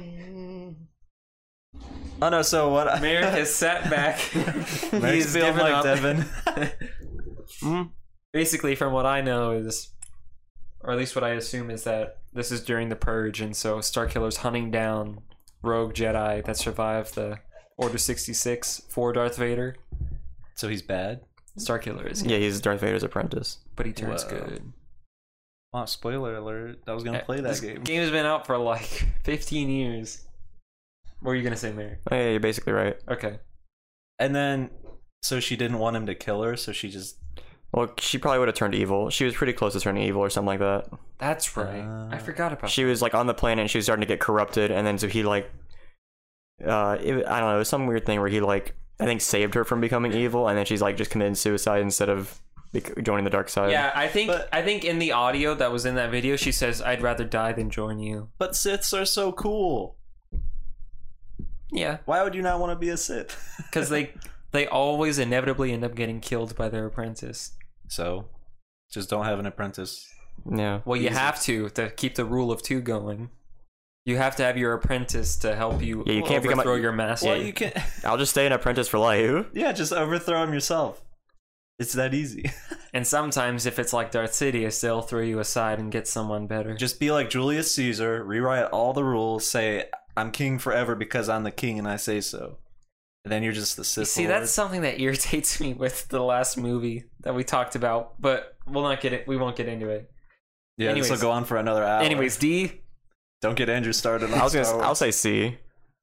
Oh no. So what? I- Merrick has sat back. Merrick's He's feeling given like up. Devin. Mm, Basically, from what I know is, or at least what I assume is that this is during the Purge, and so Starkiller's hunting down rogue Jedi that survived the Order sixty-six for Darth Vader. So he's bad. Starkiller is, yeah, he's Darth Vader's apprentice. but he turns Whoa. good. Wow, spoiler alert. I was gonna play that This game. Game's been out for like fifteen years. What were you gonna say, Mary? Oh, yeah, you're basically right. Okay. And then, so she didn't want him to kill her, so she just. Well, she probably would have turned evil. She was pretty close to turning evil or something like that. That's right. Uh, I forgot about She was like on the planet and she was starting to get corrupted, and then so he like, uh, it, I don't know, it was some weird thing where he like, I think saved her from becoming evil, and then she's like just committed suicide instead of bec- joining the dark side. Yeah, I think But- I think in the audio that was in that video, she says, "I'd rather die than join you." But Siths are so cool. Yeah, Why would you not want to be a Sith? because they they always inevitably end up getting killed by their apprentice. So, just don't have an apprentice. Yeah. Well, you Easy. have to to keep the rule of two going. You have to have your apprentice to help you. Yeah, you can't become a- overthrow your master. Well, you can. I'll just stay an apprentice for life. Yeah, just overthrow him yourself. It's that easy. And sometimes, if it's like Darth Sidious, they'll throw you aside and get someone better. Just be like Julius Caesar, rewrite all the rules, say, I'm king forever because I'm the king and I say so. And then you're just the Sith You see, Lord. that's something that irritates me with the last movie that we talked about, but we'll not get it. We won't get into it. Yeah, this will anyways. go on for another hour. Anyways, D, Don't get Andrew started on I was gonna. Star I'll Wars. say C.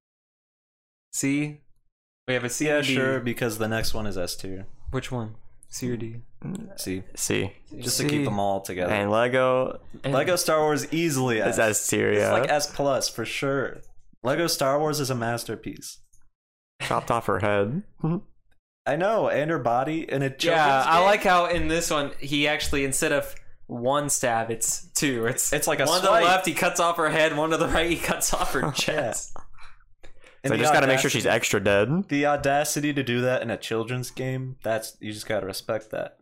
C. We have a C. Yeah, and D. sure, because the next one is S tier. Which one? C or D? See? C. Just to C. keep them all together. And Lego Lego Star Wars easily is S. S tier. It's Yeah. like S plus for sure. Lego Star Wars is a masterpiece. Chopped off her head. I know, and her body in a children's Yeah, I game? like how in this one he actually, instead of one stab, it's two. It's It's like a one swipe. to the left, he cuts off her head. One to the right, he cuts off her chest. And So I the just gotta make sure audacity- she's extra dead. The audacity to do that in a children's game, that's you just gotta respect that.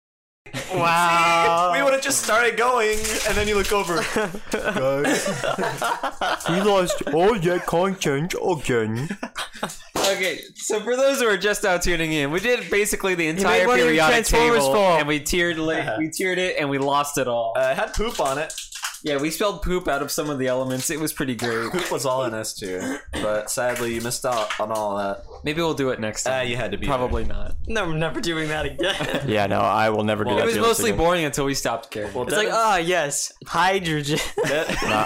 Wow. We would have just started going, and then you look over. Guys. We lost all that content again. Okay, so for those who are just now tuning in, we did basically the entire one of your periodic Transformers table, fall. and we tiered li- we tiered it, and we lost it all. Uh, it had poop on it. Yeah, we spelled poop out of some of the elements. It was pretty great. Poop was all in S tier, but sadly you missed out on all that. Maybe we'll do it next Ah, time. you had to be Probably not. No, I'm never doing that again. Yeah, no, I will never do Well, that. It was to you mostly again. boring until we stopped caring. Well, It's like, ah, yes, hydrogen. That-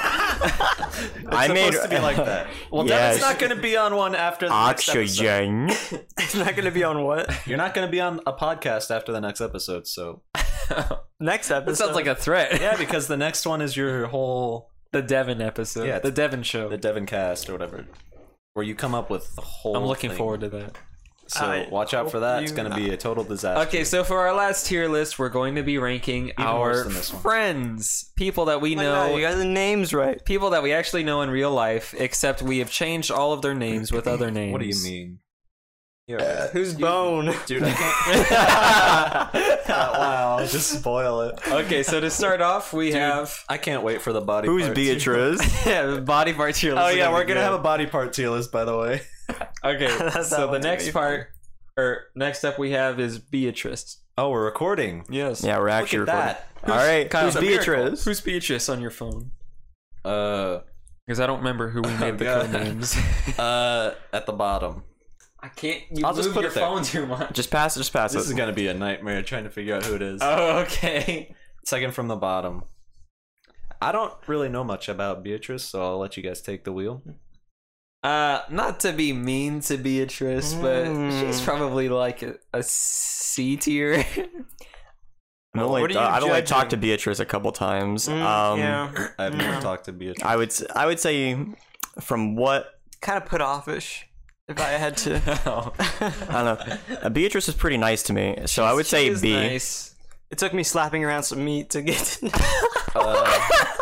I it's made supposed to be like that. Well, Yes. Devin's not going to be on one after the next episode. Oxygen. It's not gonna be on what? You're not going to be on a podcast after the next episode, so Next episode. That sounds like a threat. yeah, because the next one is your whole The Devon episode. Yeah, the Devon show. the Devin cast or whatever, where you come up with the whole. I'm looking thing. forward to that. So I watch out for hope that. It's you- going to be a total disaster. Okay, so for our last tier list, we're going to be ranking worse our than this one. friends, people that we Oh my know, God, you got the names right. people that we actually know in real life, except we have changed all of their names with other names. What do you mean? Yeah, Who's Bone? dude, I can't. Wow, just spoil it. Okay, so to start off, we have I can't wait for the body. Who's part Beatrice? yeah, the body part tier list. Oh is yeah, be we're gonna good. have a body part tier list, by the way. Okay, That so the one's next gonna be part, or next up, we have is Beatrice. Oh, we're recording. Yes. Yeah, we're actually Look at recording. that. All right, Kyle, who's it's a miracle. Beatrice? Who's Beatrice on your phone? Uh, Because I don't remember who we made the God. code names. uh, at the bottom. I can't. You I'll just move put your it there. phone too much. Just pass it. Just pass This it. is gonna be a nightmare trying to figure out who it is. Oh, okay. second from the bottom. I don't really know much about Beatrice, so I'll let you guys take the wheel. Uh, not to be mean to Beatrice, but Mm. she's probably like a, a C tier. I've only, What are you I've only judging? talked to Beatrice a couple times. Mm, um, yeah. I've never talked to Beatrice. I would s- I would say from what Kind of put offish. If I had to. I don't know, uh, Beatrice is pretty nice to me, so I would say She is B. Nice. It took me slapping around some meat to get to Uh,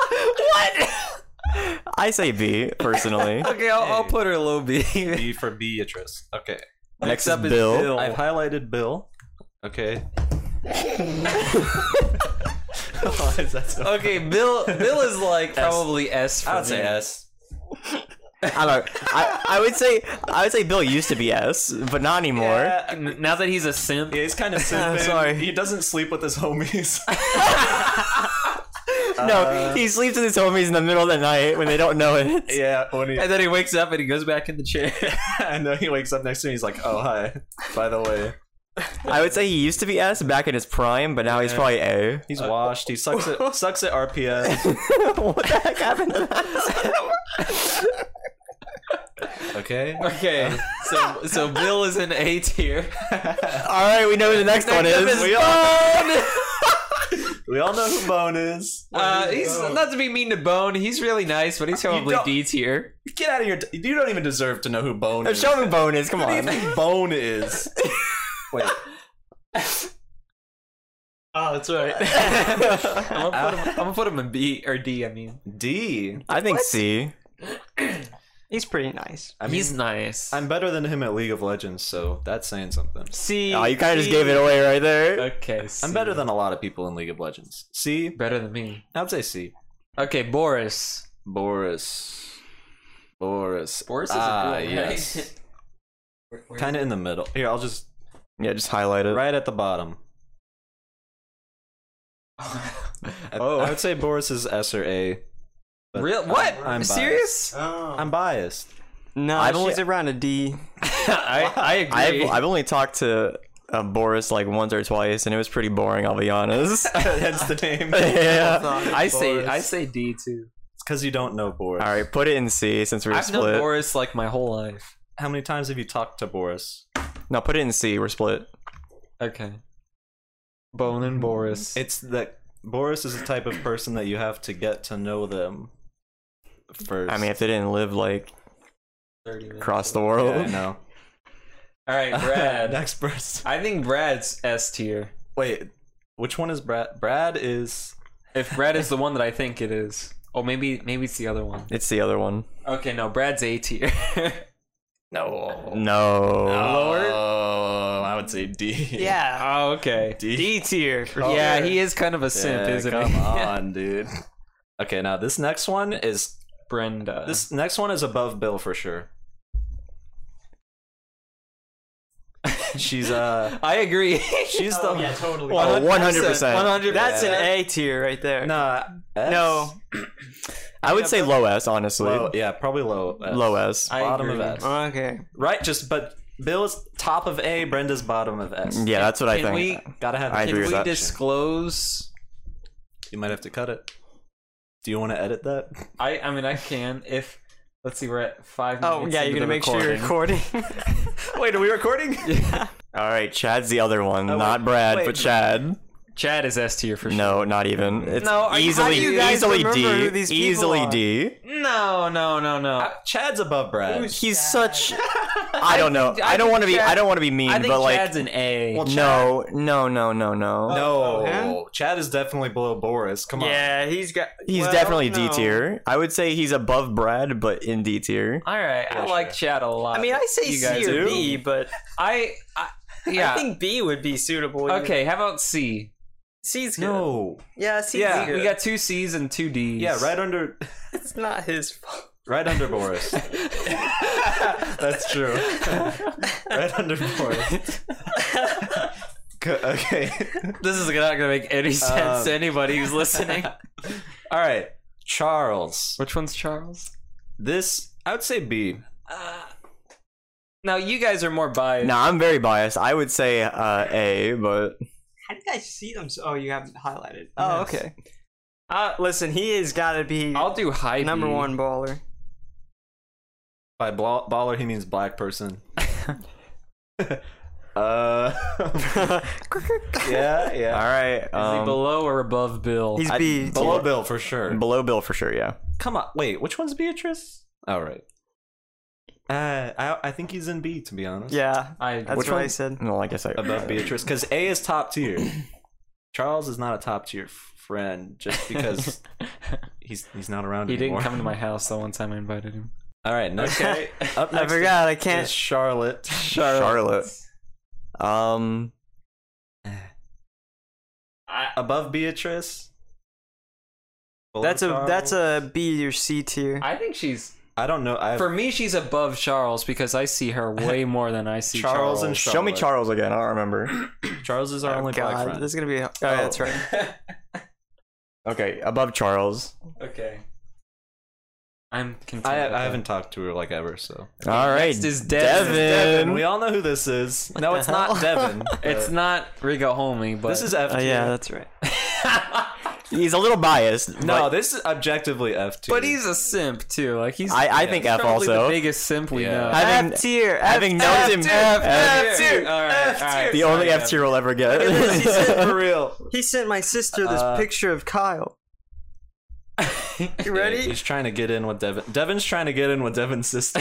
I say B personally. Okay, I'll, I'll Hey. put her low B. B for Beatrice. Okay. Next up is is Bill. Bill. I've highlighted Bill. Okay. Why is that so Okay, Bill. Bill is like probably S. For I would say me. S. I don't know. I, I would say I would say Bill used to be S, but not anymore. N- Now that he's a simp, Yeah, he's kind of simping. Sorry. He doesn't sleep with his homies. No, he sleeps with his homies in the middle of the night when they don't know it. Yeah, when he, and then he wakes up and he goes back in the chair. and then he wakes up next to me. He's like, "Oh, hi. By the way, I would say he used to be S back in his prime, but now he's probably A. he's washed. He sucks at sucks at R P S." What the heck happened to that? Okay. Okay, so so Bill is in A tier. All right, we know who the next one Next up is. is We all, we all know who Bone is. Uh, he's not to be mean to Bone. He's really nice, but he's probably don't- D tier. Get out of here. You don't even deserve to know who Bone Uh, is. Show me bonus. Come Who do you on. think Bone is? Wait. Oh, that's right. I'm gonna, put him, I'm gonna put him in B or D. I mean, D. I think C. He's pretty nice. I mean, he's nice. I'm better than him at League of Legends, so that's saying something. See. Oh, you kind of just gave it away right there. okay. I'm better than a lot of people in League of Legends. C. better than me. I'd say C. Okay, Boris. Boris. Boris. Boris is ah, a girl, right? yes. Kind of in the middle. Here, I'll just Yeah, just highlight it. right at the bottom. I, Oh. I would say Boris is S or A. but Real? What? I'm, I'm serious? Oh. I'm biased. No, I've she's only- around a D. I I agree. I've I've only talked to uh, Boris like once or twice, and it was pretty boring. I'll be honest. Hence the name. Yeah. I say Boris. I say D too. It's because you don't know Boris. All right, put it in C since we're I've known split. Boris like my whole life. How many times have you talked to Boris? No, put it in C. We're split. Okay. Bone and Boris. It's that Boris is the type of person that you have to get to know them first. I mean, if they didn't live like thirty minutes. across the yeah, world. I know. All right, Brad. Next person. I think Brad's S tier. Wait, which one is Brad? Brad is. If Brad is the one that I think it is. Oh, maybe maybe it's the other one. It's the other one. Okay, no, Brad's A tier. No. No. Oh, I would say D. Yeah. Oh, okay. D. D tier. For Yeah, sure. he is kind of a simp, Yeah, isn't come he? on, dude. Okay, now this next one is Brenda. this next one is above Bill for sure. She's uh I agree. she's the Oh, yeah, totally. Oh, one hundred percent. one hundred That's an A tier right there. nah S? No. I would say low S, honestly. Low, yeah, probably low S. Low S. I Bottom agree. of S. Okay. Right, just but Bill is top of A, Brenda's bottom of S. Yeah, that's what I Can think. we Gotta have I the can agree with we that. disclose? You might have to cut it. Do you want to edit that? I I mean I can if let's see we're at five minutes. Oh, yeah, into you're going to the make sure you're recording. Wait, are we recording? All right, Chad's the other one, Oh, not wait, Brad, wait. but Chad. Chad is S tier for sure. No, not even. It's No, are you- easily, how do you guys easily remember D. who these people Easily are? D. No, no, no, no. Uh, Chad's above Brad. He's such. I don't know. I I don't think want to be. Chad- I don't want to be mean, I think but like, Chad's an A. Well, no, no, no, no, no. No, man. Chad is definitely below Boris. Come on. Yeah, he's got. He's well, definitely D no. tier. I would say he's above Brad, but in D tier. All right, I Yeah, like sure. Chad a lot. I mean, I say You C guys or do? B, but I, I yeah. I think B would be suitable. Okay, how about C? C's good. No. Yeah, C's Yeah, good. We got two C's and two D's. Yeah, right under, It's not his fault. right under Boris. That's true. Right under Boris. Go- Okay. This is not gonna make any sense Um, to anybody who's listening. All right, Charles. Which one's Charles? This I would say B. Now you guys are more biased. Now I'm very biased. I would say uh, A, but How do you I see them. Oh, you haven't highlighted. Oh, Yes. okay. Uh, listen, he has got to be I'll do high number B. one baller. By bla- baller, he means black person. uh, yeah, yeah. All right. Is he Um, below or above Bill? He's I- B. Below Bill for sure. below Bill for sure. Yeah. Come on, wait, which one's Beatrice? All right. Uh, I I think he's in B, to be honest. Yeah, I that's Which what I one? said. No, I guess I. Above Beatrice, because A is top tier. Charles is not a top tier friend just because he's he's not around he anymore. didn't come to my house the one time I invited him. All right, next. Okay. Up I next forgot. I is can't. Charlotte. Charlotte. Um. Above Beatrice. Below That's a Charles? that's a B or C tier. I think she's I don't know. I for me. She's above Charles because I see her way more than I see Charles Charles. and Show me Charlotte. Charles again. I don't remember. Charles is our Oh only black God, friend. this is gonna be. Oh, yeah, that's right. Okay, above Charles. Okay. I'm content. I with I that. haven't talked to her like ever. So All right. next is Devin. Devin. We all know who this is. no, the it's not hell? Devin. It's not Rigo Homie, but This is F Oh tier. yeah, that's right. He's a little biased. No, but this is objectively F tier. but he's a simp too. Like he's I, I yeah, think he's F probably also. the biggest simp we Yeah. know. Having- F tier. having F- known F him- tier. F- F tier. All right, F all right. the Sorry, only F Devin. tier we'll ever get. He said- for real. He sent my sister this Uh, picture of Kyle. You Yeah, ready? he's trying to get in with Devin. Devin's trying to get in with Devin's sister.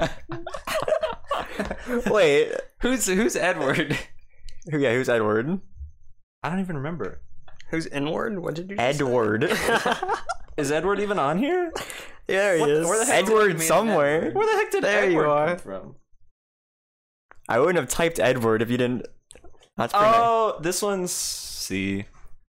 Wait. Who's who's Edward? Who? Yeah. Who's Edward? I don't even remember. Who's N-word? What did you just say? Edward. Is Edward even on here? Yeah, there he What- is. where the heck did Edward we meet somewhere. Edward? Where the heck did There you Edward are. come from? I wouldn't have typed Edward if you didn't. That's pretty nice. Oh, this one's C.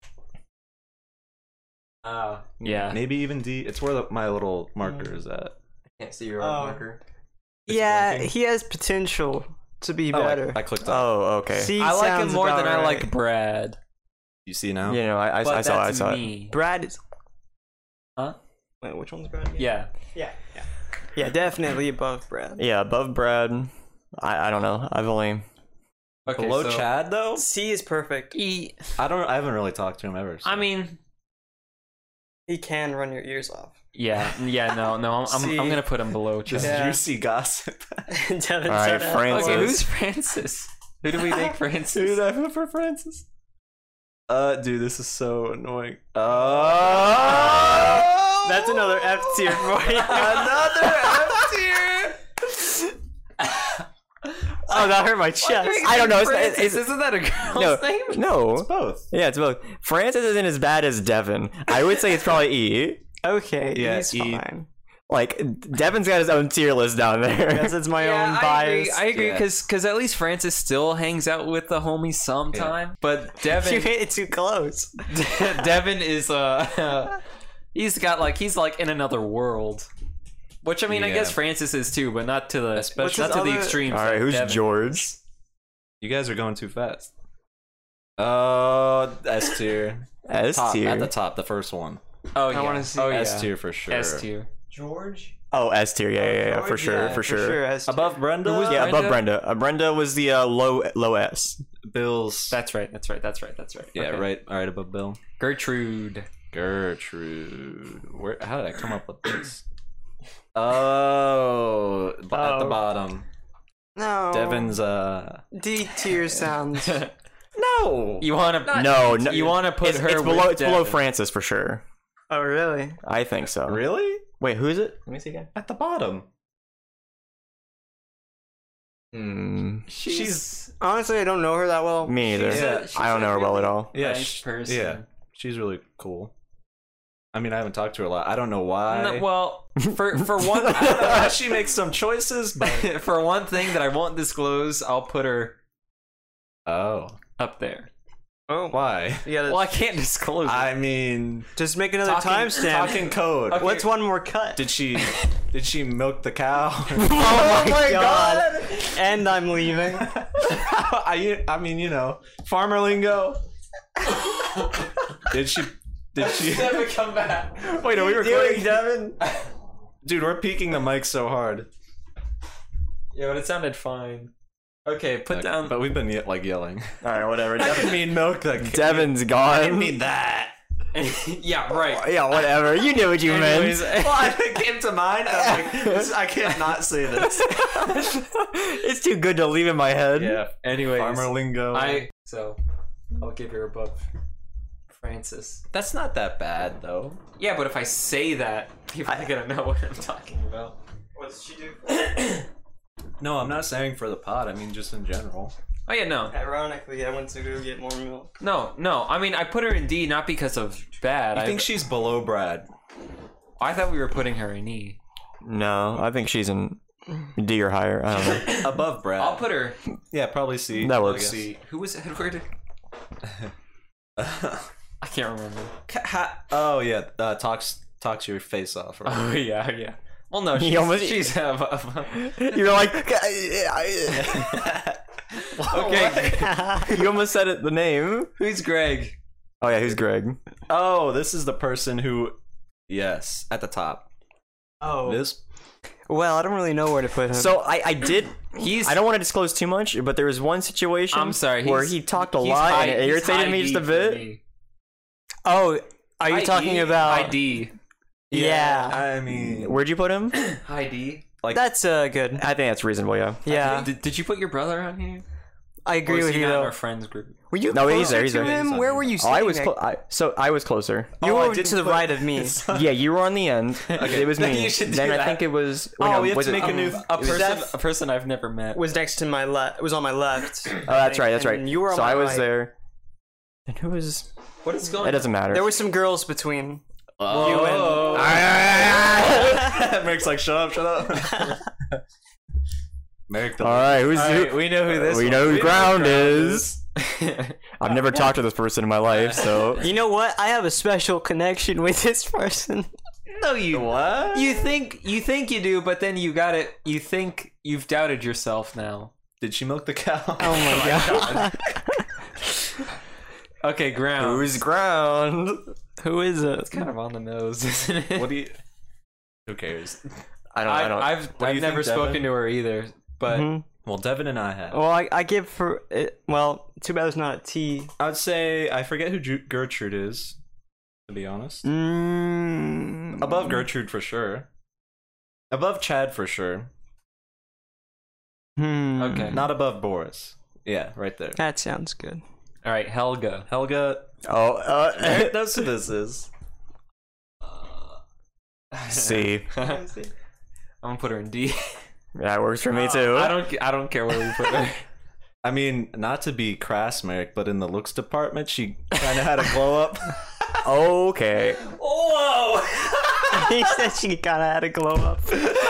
Oh, yeah. Maybe even D. It's where the, my little marker is at. Can't see your Oh. marker. Yeah, blinking. he has potential to be Oh, I- better. I, clicked on. Oh, okay. C I like him sounds more about than I right. like Brad. You see now? You know, I, I, But I saw it. I that's saw it. me. Brad is. Huh? Wait, which one's Brad? again? Yeah. Yeah, yeah. Yeah, definitely above Brad. Yeah, above Brad. I, I don't know. I've only. Okay, Below so Chad though? C is perfect. E. I don't. I haven't really talked to him ever. so- I mean, He can run your ears off. yeah, yeah. No, no. I'm, I'm, See. I'm gonna put him below Chad. just Yeah. juicy gossip. Devin All right, said F. Francis. Okay, who's Francis? Who do we think Francis? Dude, I vote for Francis. Uh, dude, this is so annoying. Oh, That's another F tier for you. Another F tier. Oh, that hurt my chest. I don't know. It's, Francis, it's, isn't that a girl's no, name? no. Both. Yeah, it's both. Francis isn't as bad as Devin. I would say it's probably E. Okay, Yeah, he's E. fine. Like Devin's got his own tier list down I there. guess it's my Yeah, own I agree. bias. I agree Yeah. because because at least Francis still hangs out with the homies sometime. But You Devin, hit it too close. Devin is uh, he's got like he's like in another world. Which I mean, I Yeah. guess Francis is too, but not to the Especially- not to the other- extreme. All right, who's George? You guys are going too fast. Oh, S tier. S Top, tier. at the top, the first one. Oh I yeah, wanna see oh, yeah. S tier for sure. S tier. George? Oh, S tier. Yeah, yeah, yeah, for George? sure, Yeah, for sure. S tier. Above Brenda. Who was Yeah, above Brenda? Brenda. Uh, Brenda was the uh, low low S. Bill's. That's right. That's right. That's right. That's right. yeah, Okay. right. Right above Bill. Gertrude. Gertrude. Where? How did I come up with this? Oh, b- at the Oh. bottom. No. Devin's. Uh. D tier sounds. No. You want to? No, no. You want to put It's, her it's below. with It's below Devin. Francis for sure. Oh, really? I think so. Really? Wait, who is it? Let me see again. At the bottom. Hmm. She's. Honestly, I don't know her that well. Me either. She's Yeah, a- she's I don't a know her well really at all. Yeah. nice sh- person. Yeah. She's really cool. I mean, I haven't talked to her a lot. I don't know why. No, well, for for one, I don't know how she makes some choices, but. for one thing that I won't disclose, I'll put her Oh. up there. Oh, Why? you gotta Well, I can't disclose. I mean. just make another Talking, timestamp. talking code. Okay. What's one more cut? Did she? Did she milk the cow? oh my god. And I'm leaving. I, I mean, you know, farmer lingo. Did she? Did she? Never come back. Wait, are we recording? Devin? Dude, we're peeking the mic so hard. Yeah, but it sounded fine. Okay, put Okay, down. But we've been ye- like yelling. All right, whatever. I didn't mean milk. Like, Devin's I gone. didn't mean that. Yeah, right. Yeah, whatever. You knew what you Anyways, meant. Well, it came to mind. I was like, this, I can't not say this. It's too good to leave in my head. Yeah. anyways, Farmer lingo. I so I'll give her above Francis. That's not that bad though. Yeah, but if I say that, people are gonna know what I'm talking about. What did she do? No, I'm not saying for the pod. I mean just in general. Oh yeah, no, Ironically, I went to go get more milk. no, no. I mean, I put her in D not because of bad. I I think she's below Brad. I thought we were putting her in E. No, I think she's in D or higher. I don't know. Above Brad. I'll put her. Yeah, probably C. That I works. guess. Who was Edward? I can't remember. Ha- oh yeah, uh, talks talks your face off. Right? Oh yeah, yeah. Well, no, He she's, almost- she's above. You're like, Okay, you almost said it. The name. who's Greg? Oh yeah, who's Greg? Oh, this is the person who, yes, at the top. Oh. This. Well, I don't really know where to put him. So I, I did. He's. I don't want to disclose too much, but there was one situation. I'm sorry. where he's- he talked a he's lot high- and it he's irritated high me just D a for bit. me. oh, are you High talking D? about? High D? Yeah. I mean, Where'd you put him? High D. like That's uh good. I think that's reasonable. Yeah. Yeah, Did, did you put your brother on here? I Or agree is with he you not in though. our friends group? Were you No, he's closer there, he's to there. him? He's Where on were here. you Oh, sitting? I was. at- Clo- I, so I was closer. You Oh, I were didn't to the put- right of me. Yeah, you were on the end. It was Then me. you should do then I that. think it was. Wait, Oh, no, we have was to it- make a new. A it was person, Dev- a person I've never met. Was next to my left. It was on my left. Oh, that's right. That's right. And you were on so my I was right. there. And who was? What is going It doesn't matter. There were some girls between. Oh. You and- Merrick's like, shut up, shut up. Merrick, the All right, who's All who? right, we know who this. we one- know who we ground Ground is. I've never talked to this person in my life, so You know what? I have a special connection with this person. No, you. What? You think you think you do, but then you got it. You think you've doubted yourself now. Did she milk the cow? Oh my god. Okay, ground. who's ground? Who is it? It's kind of on the nose, isn't it? What do you? Who cares? I don't. I, I, don't. I've What do I've you never think, Devin? spoken to her either, but Mhm. Well, Devin and I have. Well, I, I give for it. Well, too bad it's not a T. I would say I forget who Ju- Gertrude is. To be honest, Mm, above Gertrude for sure. Above Chad for sure. Hmm. Okay. Not above Boris. Yeah, right there. That sounds good. all right, Helga. Helga. oh, uh, Merrick knows who this is. C. I'm gonna put her in D. That works for me too. I don't. I don't care where we put her. I mean, not to be crass, Merrick, but in the looks department, she kind of had a glow up. Okay. Whoa! He said she kind of had a glow up.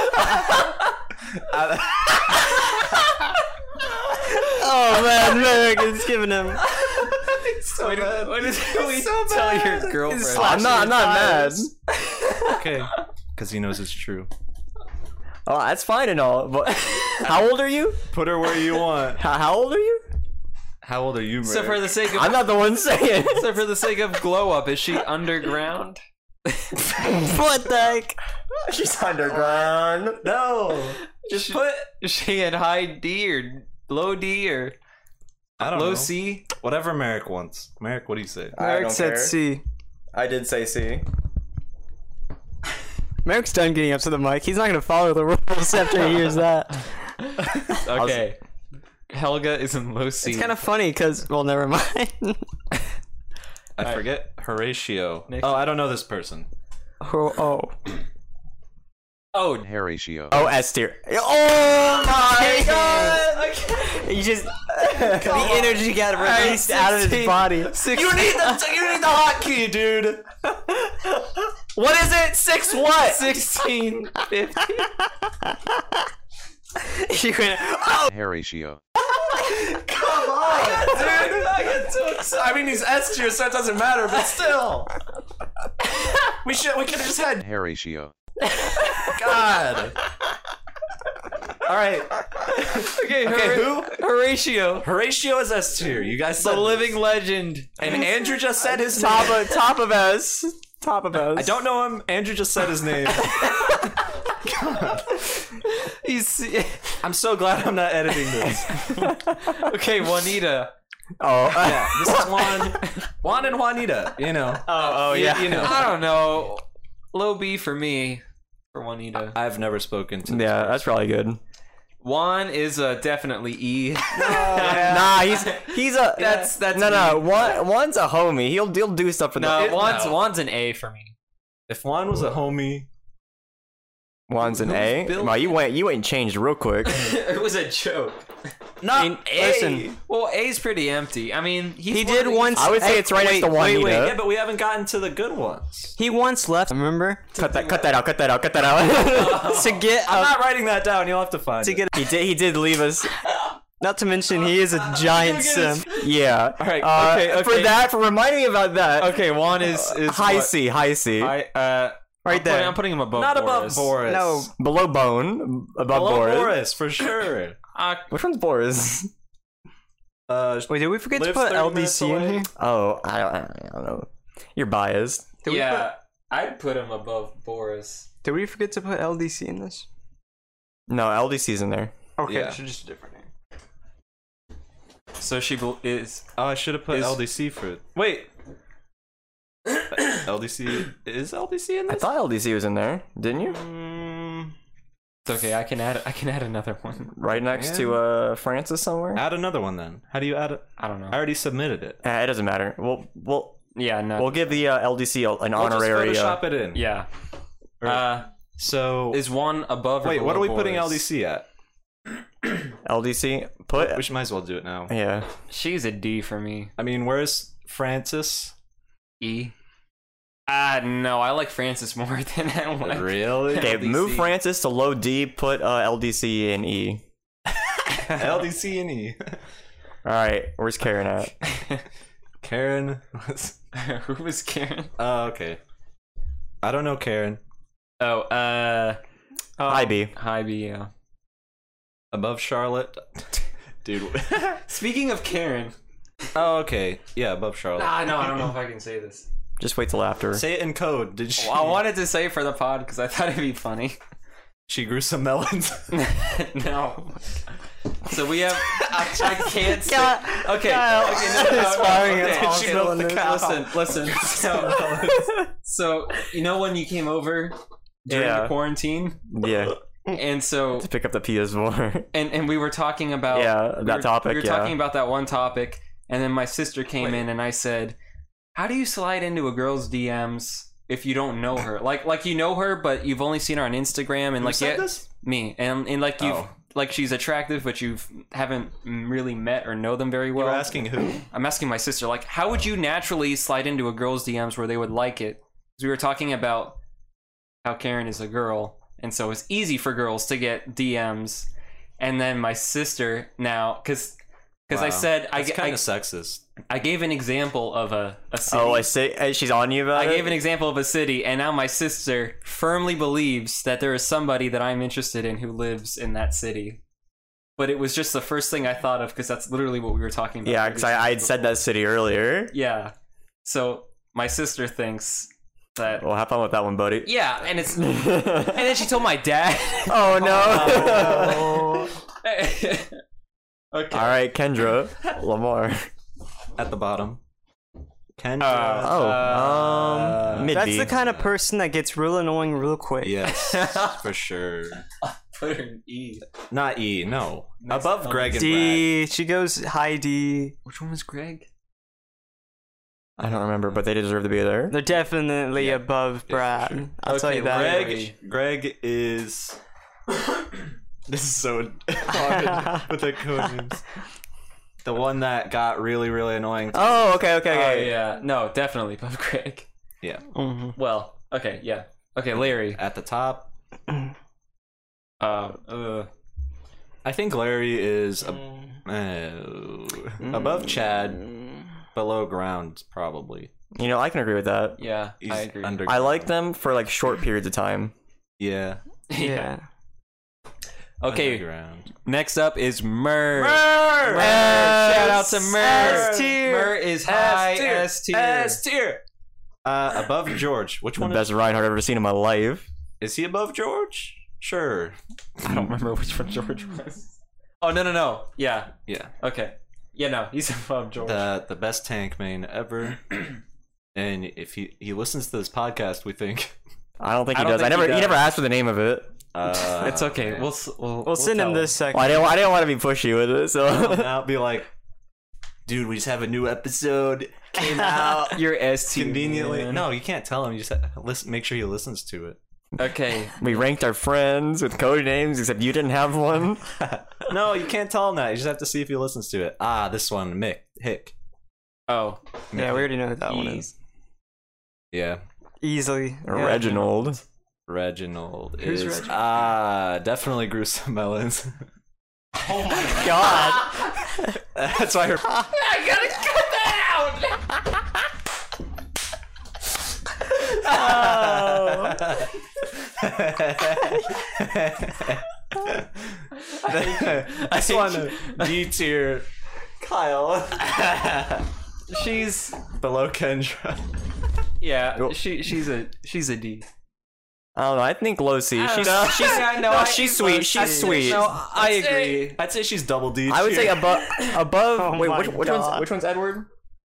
Oh man, Merrick is giving him. so what, bad. What is it we so tell bad. Your girlfriend? I'm not. I'm not mad. Okay, because he knows it's true. Oh, that's fine and all. But how old are you? Put her where you want. How, how old are you? How old are you, Merrick? So for the sake of I'm not the one saying. so for the sake of glow up, is she underground? What the heck? She's underground. No. Just put is she at high D or low D or I don't low know. C? Whatever Merrick wants. Merrick, what do you say? Merrick said C. I did say C. Merrick's done getting up to the mic. He's not gonna follow the rules after he hears that. Okay. Helga is in low C. It's kind of funny because, well, never mind. I forget Horatio. Next. Oh, I don't know this person. oh, oh. oh Horatio. Oh, S tier. Oh my god! You just the energy got released out of his body. You need the you need the hotkey, dude. What is it? Six what? sixteen fifty. You went, oh, Horatio. Come on, dude. I get too excited. I mean, he's S tier, so it doesn't matter, but still. We should. We could have just had. Horatio. God. All right. Okay, Okay, Hor- who? Horatio, Horatio is S tier. You guys the said living this. legend. And Andrew just said his Top name. of top of S. Top of S. I don't know him. Andrew just said his name. He's I'm so glad I'm not editing this. okay. Juanita. Oh, Yeah, this is Juan, Juan and Juanita. You know. oh, oh, You- yeah. You know. I don't know. Low B for me. For Juanita. I've never spoken to. This Yeah, person. that's probably good. Juan is uh, definitely E. Nah, he's he's a That's- that's no no. me. Juan Juan's a homie. He'll he'll do stuff for No, the. Juan's no. Juan's an A for me. If Juan was a homie, Juan's an Who's A. Bill? Wow, you went you went and changed real quick. It was a joke. not I mean, A. listen. Well, A's pretty empty. I mean, he's He one did of the- once- I would say Hey, it's right next wait, to wait, Juanita. wait. Yeah, but we haven't gotten to the good ones. He once left, remember? Cut that cut that out. Cut that out. Cut that out. to get I'm a, not writing that down. You'll have to find to it. get he did he did leave us. not to mention he is a giant sim. Yeah. All right, Uh, okay, For okay. that, for reminding me about that. Okay, Juan is is High what? C. High C. I uh Right I'm there. Putting, I'm putting him above. Not Boris. above Boris. No. Below Bone. Above Below Boris. Boris. for sure. Uh, Which one's Boris? Uh, Wait, did we forget to Lives put thirty L D minutes C in away. here? Oh, I don't, I don't know. You're biased. Did we yeah, I'd put him above Boris. Did we forget to put L D C in this? No, L D C's in there. Okay, Yeah. so just a different name. So she bel- is. oh, I should have put Is- L D C for. Wait. L D C is L D C in I this? thought L D C was in there, didn't you? Mm, It's okay. I can add. I can add another one. Right next Yeah. to uh Francis somewhere. Add another one then. How do you add it? I don't know. I already submitted it. Uh, it doesn't matter. We'll we'll Yeah, no. we'll give the uh, L D C a- an We'll honorary. just Uh, Photoshop it in. yeah. Or- Uh, So is one above? Or wait, what are we below putting Boris? L D C at? L D C put. We should might as well do it now. Yeah. She's a D for me. I mean, where's Francis? E. Ah, no. I like Francis more than I like. Really? Okay, L D C. move Francis to low D. Put uh, L D C in E. L D C and E. All right, where's Karen at? Karen. was- Who was Karen? Oh, okay. I don't know Karen. Oh, uh, Hi B. Hi B. Yeah. Above Charlotte. Dude. Speaking of Karen. Oh, okay. Yeah, above Charlotte. Ah, no, I don't know if I can say this. Just wait till after. Say it in code. Did she? Well, I wanted to say for the pod because I thought it'd be funny. She grew some melons. No. So we have. I, I can't say. God, Okay. God, Okay. No, no, no, inspiring okay. as Did she milk the cow? Listen, listen. So, so you know when you came over during Yeah. the quarantine, Yeah. and so To pick up the P S four. and and we were talking about Yeah, we that were- topic, We were yeah. talking about that one topic, and then my sister came Wait. in, and I said, "How do you slide into a girl's D Ms if you don't know her? Like, like you know her, but you've only seen her on Instagram, and Who like said yeah, this? me, and and like you, have Oh. like she's attractive, but you haven't really met or know them very well. You're asking who? I'm asking my sister, like, how would you naturally slide into a girl's D Ms where they would like it? Because we were talking about how Karen is a girl, and so it's easy for girls to get D Ms. And then my sister now, because because I Wow. said I, That's I, kind of sexist. I gave an example of a, a city. Oh, I say uh, she's on you about I it. gave an example of a city, and now my sister firmly believes that there is somebody that I'm interested in who lives in that city. But it was just the first thing I thought of because that's literally what we were talking about. Yeah, because I I had said that city earlier. Yeah. So my sister thinks that. Well, have fun with that one, buddy. Yeah, and it's. And then she told my dad. Oh no! Okay. All right, Kendra, Lamar. At the bottom. Kendra. Uh, Oh, Uh, um, mid that's B. the kind of person that gets real annoying real quick. yes, for sure. Put her in E. Not E, no. Next Above to Greg and Brad. D. She goes high D. Which one was Greg? I don't remember, but they deserve to be there. They're definitely Yeah. above Yeah, Brad. for sure. I'll tell Okay, you that. Greg- Greg, Greg is. This is so hard with the code names. The one that got really, really annoying. Oh, okay, okay, Oh okay. yeah, no, definitely above Greg. Yeah. Mhm. Well, okay, yeah, okay, Larry. At the top, Uh, uh, I think Larry is ab- Mm. uh, above Chad, below ground, probably. You know, I can agree with that. yeah, He's I agree. under. I like them for like short periods of time. Yeah. Yeah. Okay, Underground. next up is Mur. Mur! Mur! Shout out to Mur. S tier. Mur is high S tier. S tier. S tier. Uh, above George. Which The one best is, Reinhardt I've ever seen in my life. is he above George? Sure. I don't remember which one George was. Oh no no no. Yeah. Yeah. Okay. Yeah no, he's above George. The the best tank main ever. And if he he listens to this podcast, we think. I don't think he I don't does. I think never. he He, does. never asked for the name of it. Uh, It's okay. We'll s- we'll, We'll send him tell this second. Well, I didn't. I didn't want to be pushy with it. So I'll be like, dude, we just have a new episode came out. Your S T Conveniently, man. no, you can't tell him. You just have, listen. Make sure he listens to it. Okay. we ranked our friends with code names, except you didn't have one. No, you can't tell him that. You just have to see if he listens to it. Ah, this one, Mick Hick. Oh. Yeah, we already know who that one Ease. is. Yeah, Easily. Yeah. Reginald. Reginald Who's is Reginald? ah definitely grew some melons. Oh my god. That's why her. I gotta cut that I just want to D tier Kyle out. She's below Kendra. yeah. She she's a she's a D. I don't know. I think low C. I don't She's know. she's Yeah, I know, no, I she's think low sweet. C. She's sweet. No, I I'd say- agree. I'd say she's double D. I would say tier. above above. Oh wait, my which, which one's God. which one's Edward?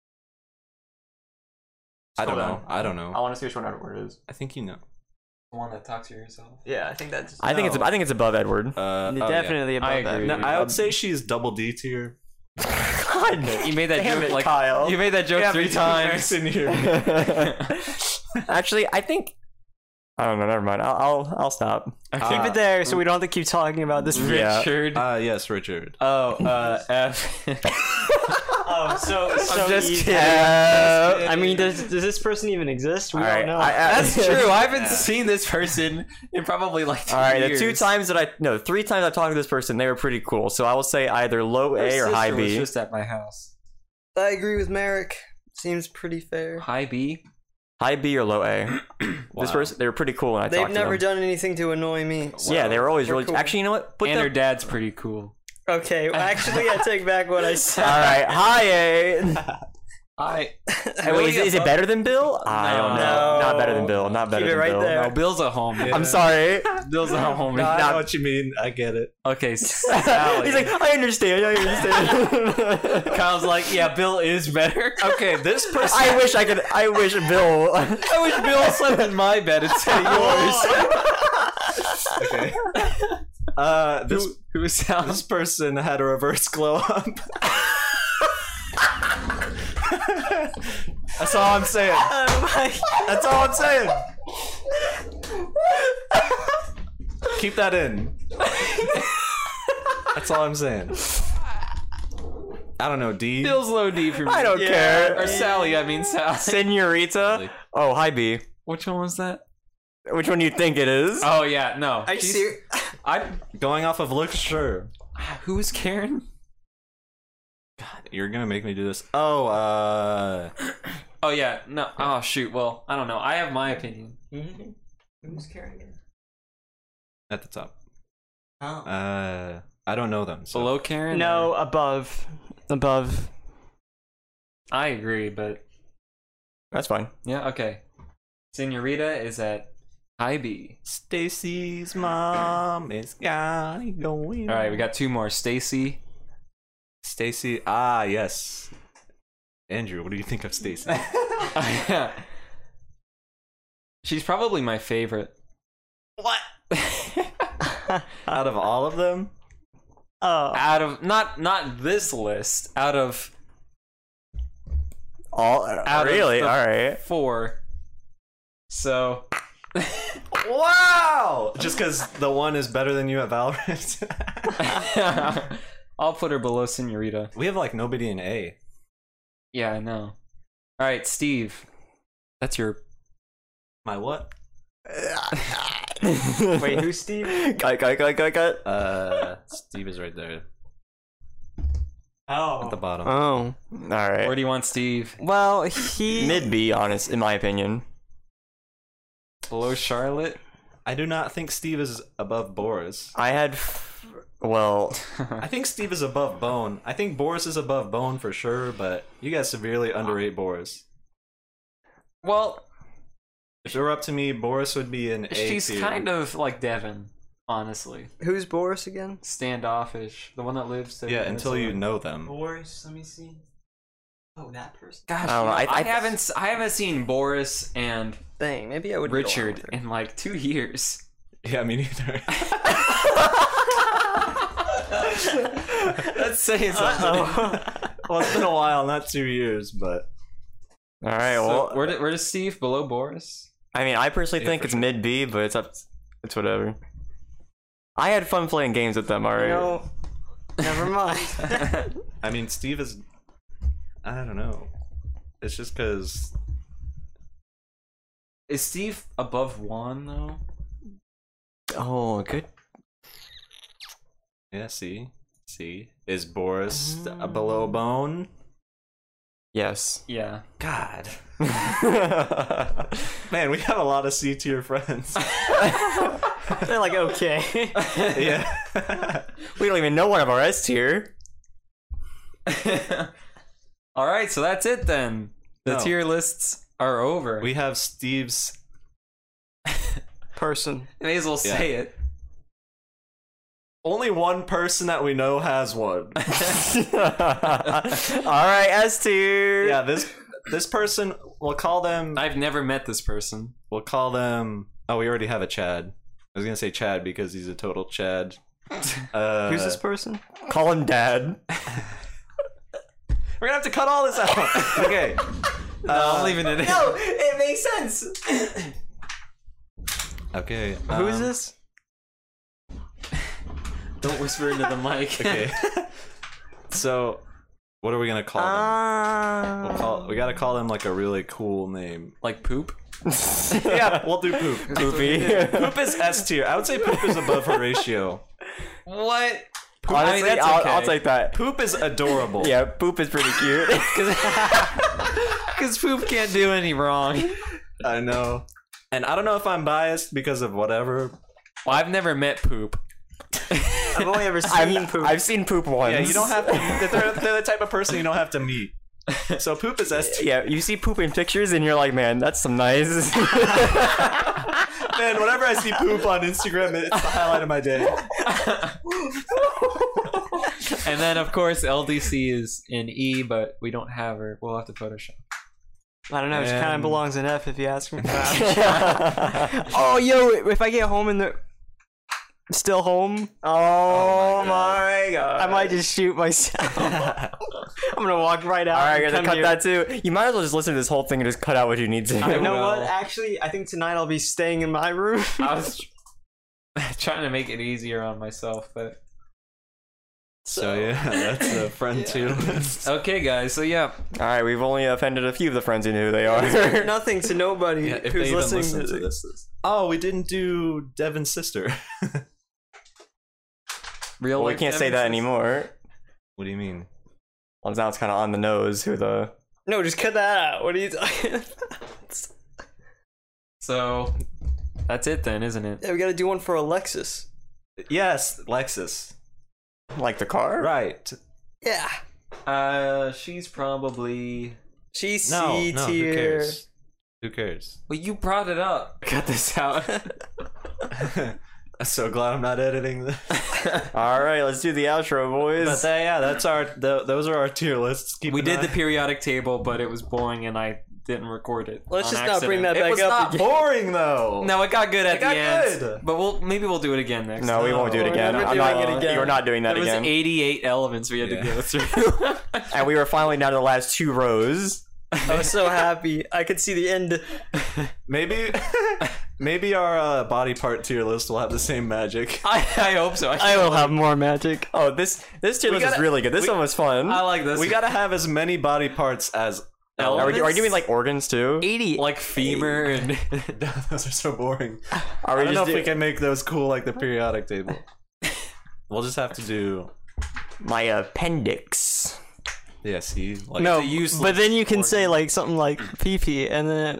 I don't Hold know. on. I don't know. I want to see which one Edward is. I think you know. The one that talks to yourself. Yeah, I think that's. I think it's No. I think it's above Edward. Uh, oh, yeah. definitely above I that. agree. No, I would say she's double D tier. God, You made that damn joke it, like Kyle. you made that joke Yeah, three but you times. in here. Actually, I think I don't know. Never mind. I'll I'll, I'll stop. Keep Uh, it there so we don't have to keep talking about this. Yeah. Richard. Ah, yes, Richard. oh, uh, F. Oh, so, so just easy. kidding. Uh, I mean, does does this person even exist? We all don't right. know. I, I, That's true. I haven't Yeah. seen this person in probably like two All right. years. The two times that I no three times I've talked to this person, they were pretty cool. So I will say either low Her A or high sister was B. just at my house. I agree with Merrick. Seems pretty fair. High B. High B or low A. Wow. This person, they were pretty cool when I They've talked to never them. done anything to annoy me. so Yeah, they were always we're really. cool. Actually, you know what? Put And her them. dad's pretty cool. Okay, well, actually, I take back what I said. All right, high A. I. Hey, wait, is, it- is it better than Bill? I don't know. No. Not better than Bill. Not better Keep it than right Bill. there. No, Bill's a homie. Yeah. I'm sorry. Bill's a homie. No, I Not- know what you mean. I get it. Okay, Sally. He's like, I understand. I understand. Kyle's like, yeah, Bill is better. Okay, this person. I wish I could. I wish Bill. I wish Bill slept in my bed instead of yours. Okay. Uh, this Who, who is Sally? this person had a reverse glow up. That's all I'm saying. Oh my That's all I'm saying. Keep that in. That's all I'm saying. I don't know, D. Bill's low D for me. I don't Yeah. care. Or Sally, I mean Sally. Senorita. Oh, high B. Which one was that? Which one do you think it is? Oh yeah, no. I She's- see. I. Going off of looks, sure. Who is Karen? You're gonna make me do this. Oh, uh, Oh yeah, no. Oh shoot. Well, I don't know. I have my opinion. Who's carrying it? at the top. Oh. Uh, I don't know them. So. Below Karen? No, or- above. Above. I agree, but That's fine. yeah, okay. Senorita is at high B. Stacy's mom is got it going. All right, we got two more. Stacy. Stacy. Ah, yes. Andrew, what do you think of Stacy? She's probably my favorite. What? Out of all of them? Oh. Out of not not this list. Out of All Out of really? the- All right. four. So Wow! Just because the one is better than you at Valorant? I'll put her below Senorita. We have like nobody in A. Yeah, I know. All right, Steve. That's your. My what? Wait, who's Steve? Cut, cut, cut, cut, cut. Uh, Steve is right there Oh. at the bottom. Oh. All right. Where do you want Steve? Well, he. Mid B, honest, in my opinion. Below Charlotte? I do not think Steve is above Boris. I had, f- well, I think Steve is above Bone. I think Boris is above Bone for sure, but you guys severely underrate Boris. Well, If it were up to me, Boris would be an A she's tier. kind of like Devin, Honestly, Who's Boris again? standoffish. The one that lives to Yeah, until you know them. Boris. Let me see. Oh, that person. Gosh, I don't you know, know, I- I, I- haven't s- I haven't seen Boris and Dang, maybe I would. get along Richard with her. in like two years. Yeah, me neither. That's saying something. Well, it's been a while, not two years, but All right. So, Well, where, did, where does Steve below Boris? I mean, I personally Yeah, think for it's sure. mid B, but it's up. It's whatever. I had fun playing games with them. All right. No. Never mind. I mean, Steve is. I don't know. It's just because. Is Steve above Juan though? Oh, good. Yeah, see? See? Is Boris a below bone? Yes. Yeah. God. Man, we have a lot of C tier friends. They're like okay. Yeah. We don't even know one of our S tier. All right, so that's it then. The No. tier lists are over. We have Steve's. Person. may as well Yeah. say it. Only one person that we know has one. All right, S tier. Yeah, this this person, we'll call them. I've never met this person. We'll call them. Oh, we already have a Chad. I was gonna say Chad because he's a total Chad. Uh, Who's this person? Call him Dad. We're gonna have to cut all this out. Okay. No, Uh, I'm leaving it in. No, it makes sense. Okay. Who's um, this? Don't whisper into the mic. Okay. So, what are we gonna call them? Ah. We'll call, we gotta call them like a really cool name. Like poop? Yeah, we'll do poop. Poopy. Poop is S tier. I would say poop is above Horatio. What? Honestly, that's I'll, okay. I'll take that. Poop is adorable. Yeah, poop is pretty cute. Because poop can't do any wrong. I know. And I don't know if I'm biased because of whatever. Well, I've never met poop. I've only ever seen I've, poop. I've seen poop once. Yeah, you don't have to. They're, they're the type of person you don't have to meet. So poop is S tier. Yeah, you see poop in pictures and you're like, man, that's some nice. Man, whenever I see poop on Instagram, it's the highlight of my day. And then, of course, L D C is in E, but we don't have her. We'll have to Photoshop. I don't know. She kind of And- belongs in F if you ask me. Oh, yo! If I get home and they're still home, Oh, my god. I might just shoot myself. I'm gonna walk right out. All right, and you're gonna come cut here. that too. You might as well just listen to this whole thing and just cut out what you need to. I You know will. what? Actually, I think tonight I'll be staying in my room. I was trying to make it easier on myself, but So yeah, that's a friend too. okay, guys. So yeah, All right, we've only offended a few of the friends who knew who they are. Nothing to nobody Yeah, if who's they even listening listen to to this. this. Oh, we didn't do Devin's sister. real. Well, we life can't say that evidences. anymore. What do you mean? Well, now it's kind of on the nose who the. No, just cut that out. What are you talking about? So that's it then, isn't it? Yeah, we gotta do one for Alexis. Yes, Lexus. Like the car? Right. Yeah. Uh, she's probably. She's No, C no. Who tier. cares? Who cares? Well, you brought it up. Cut this out. I'm so glad I'm not editing this. All right, let's do the outro, boys. But that, yeah, that's our. Th- those are our tier lists. Keep We an did eye- the periodic table, but it was boring, and I didn't record it. Let's on just not bring accident. that back It was up not again. boring though. No, it got good at It the got end. good. But we'll maybe we'll do it again next. no, time. we won't do it We're again. never I'm doing not. it again. You're not doing that There was again. eighty-eight elements we had Yeah. to go through. And we were finally down to the last two rows. I was so happy. I could see the end. Maybe, maybe our uh, body part tier list will have the same magic. I, I hope so. I will have more magic. Oh, this this tier We list is gotta- really good. This we- one was fun. I like this. We gotta have as many body parts as. are, we, are we doing like organs too? eighty. like femur and Those are so boring. Are we I don't know just if we do- can make those cool like the periodic table. We'll just have to do. my appendix? Yeah, see, like No, a useless but then you can organ. say like something like pee pee, and then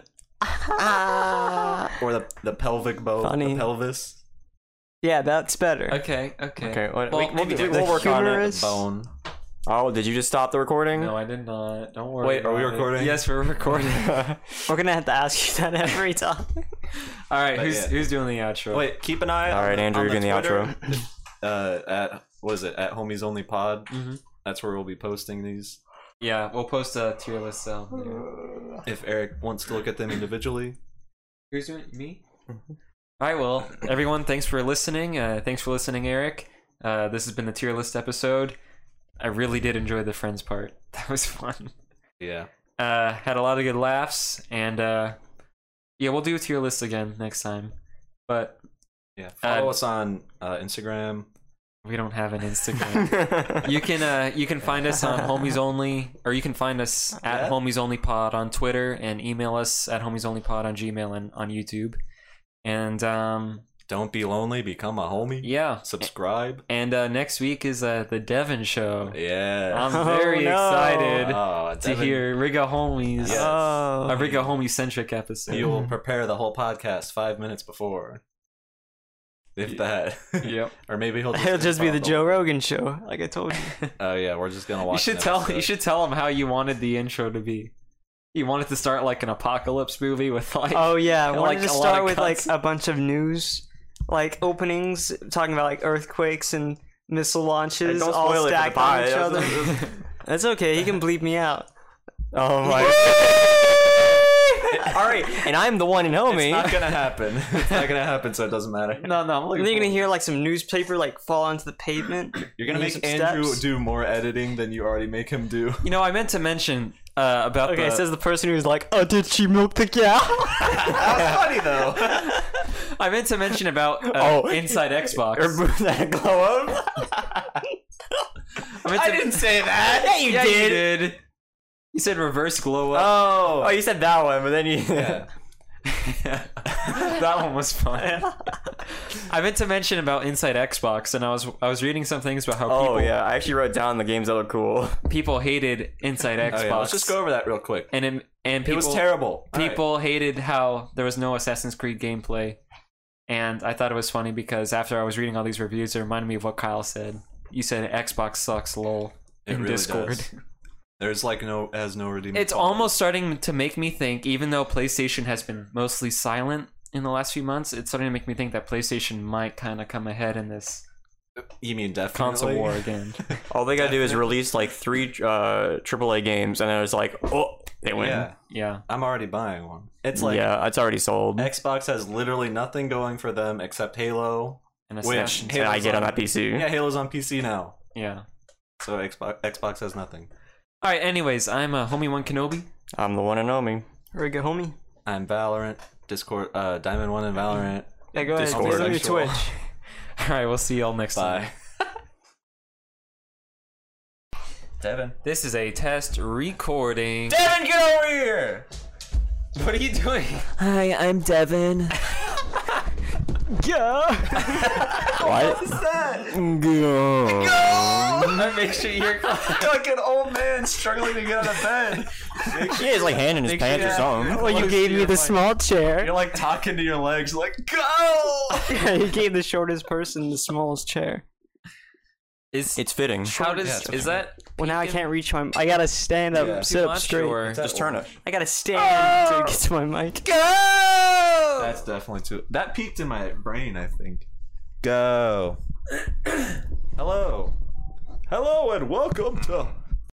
or the the pelvic bone, Funny. the pelvis, yeah, that's better. okay, okay. Okay, what, Well, we, we'll, maybe do- next we'll work on it. humerus. bone. Oh, did you just stop the recording? No, I did not. Don't worry. Wait, are we about it. recording? Yes, we're recording. We're gonna have to ask you that every time. All right, But who's yeah. who's doing the outro? Wait, keep an eye. All on right, the, Andrew, on you're doing the Twitter, outro. Uh, at what is it? At Homies Only Pod. Mhm. That's where we'll be posting these. Yeah, we'll post a tier list. So yeah. If Eric wants to look at them individually. Who's doing it? Me? All right, well, everyone, thanks for listening. Uh, thanks for listening, Eric. Uh, this has been the tier list episode. I really did enjoy the friends part. That was fun. Yeah. Uh, had a lot of good laughs, and uh, yeah, we'll do a tier list again next time. But Yeah. Follow Uh, us on uh, Instagram. we don't have an Instagram. You can uh, you can find us on Homies Only, or you can find us at Yeah. Homies Only Pod on Twitter, and email us at Homies Only Pod on Gmail and on YouTube. And um, Don't be lonely. Become a homie. yeah, Subscribe. and uh, next week is uh, the Devon Show. Yeah. I'm Oh, very no. excited Oh, to Devin, hear Riga Homies, Yes. Oh. a Riga Homie centric episode. You will prepare the whole podcast five minutes before. If that. Yep. Or maybe he'll just, It'll just be the improv Joe Rogan show, like I told you. Oh yeah, we're just gonna You watch. should an tell episode. you should tell him how you wanted the intro to be. You wanted to start like an apocalypse movie with like Oh yeah, I Like wanted to a lot start of with like cuts. a bunch of news, like openings, talking about like earthquakes and missile launches, Don't all spoil it for the stacked pie. on each That's- other. that's- That's okay. He can bleep me out. Oh my. All right, and I'm the one and It's homie. not gonna happen. It's not gonna happen, so it doesn't matter. No, no, I'm And looking then you're gonna forward- hear like some newspaper like fall onto the pavement. You're gonna Use make some Andrew steps. do more editing than you already make him do. You know, I meant to mention uh, about Okay, the. says the person who's like, "Oh, did she milk the cow?" That's funny though. I meant to mention about uh, Oh. Inside Xbox. Or that glow up. I, meant to, say that. Yeah, you yeah, did. you did. You said reverse glow up. Oh, you said that one, but then you. Yeah. That one was fun. I meant to mention about Inside Xbox, and I was I was reading some things about how Oh people yeah, I actually wrote down the games that look cool. people hated Inside Xbox. Oh, yeah. Let's just go over that real quick. And it, and It people, was terrible. All right. People hated how there was no Assassin's Creed gameplay, and I thought it was funny because after I was reading all these reviews, it reminded me of what Kyle said. You said Xbox sucks, lol, It in really Discord. does. There's like no has no redeeming. It's quality. almost starting to make me think, even though PlayStation has been mostly silent in the last few months, it's starting to make me think that PlayStation might kind of come ahead in this You mean definitely console war again. All they gotta do is release like three uh, triple A games, and then it's like, oh, they win. Yeah, Yeah. I'm already buying one. It's like yeah, it's already sold. Xbox has literally nothing going for them except Halo. And Which Assassin's And I Halo's get on on- that P C. Yeah, Halo's on P C now, Yeah. so Xbox Xbox has nothing. All right. Anyways, I'm uh, Homie One Kenobi. I'm the one and only. Riga homie. I'm Valorant, Discord, uh, Diamond One and Valorant. Yeah, go ahead. Discord. Discord. Your Sexual. Twitch. All right. We'll see y'all next time. Bye. Devin. This is a test recording. Devin, get over here! What are you doing? Hi, I'm Devin. Yeah. What? What's that? Make sure you're. You're like an old man struggling to get out of bed. He has like hand in his Make pants or sure- something. Well, you gave me the small chair. You're like talking to your legs, like go. Yeah, you gave the shortest person the smallest chair. Is It's fitting. how does Yeah, it's is that? Well, now I can't reach my. I gotta stand up, Yeah. sit too up much, straight. or- Just turn it. I gotta stand to get to my mic. That's definitely too. That peaked in my brain, I think. Go. Hello. Hello and welcome to